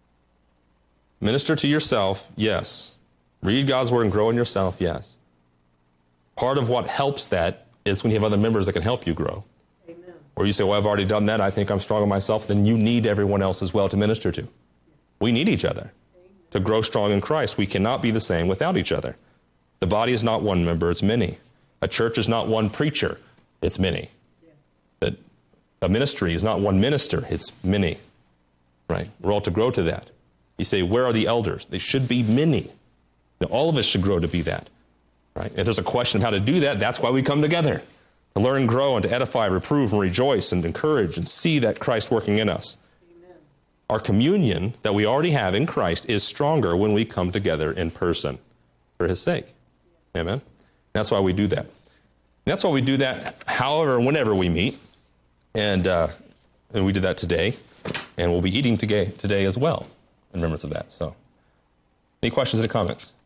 Minister to yourself, yes. Read God's word and grow in yourself, yes. Part of what helps that is when you have other members that can help you grow. Amen. Or you say, well, I've already done that. I think I'm strong in myself. Then you need everyone else as well to minister to. We need each other to grow strong in Christ. We cannot be the same without each other. The body is not one member, it's many. A church is not one preacher, it's many. That a ministry is not one minister, it's many. Right? We're all to grow to that. You say, where are the elders? They should be many. Now, all of us should grow to be that. Right? If there's a question of how to do that, that's why we come together. To learn and grow and to edify, reprove, and rejoice and encourage and see that Christ working in us. Amen. Our communion that we already have in Christ is stronger when we come together in person for his sake. Amen? That's why we do that. That's why we do that however and whenever we meet. And we did that today. And we'll be eating today as well in remembrance of that. So, any questions, any comments?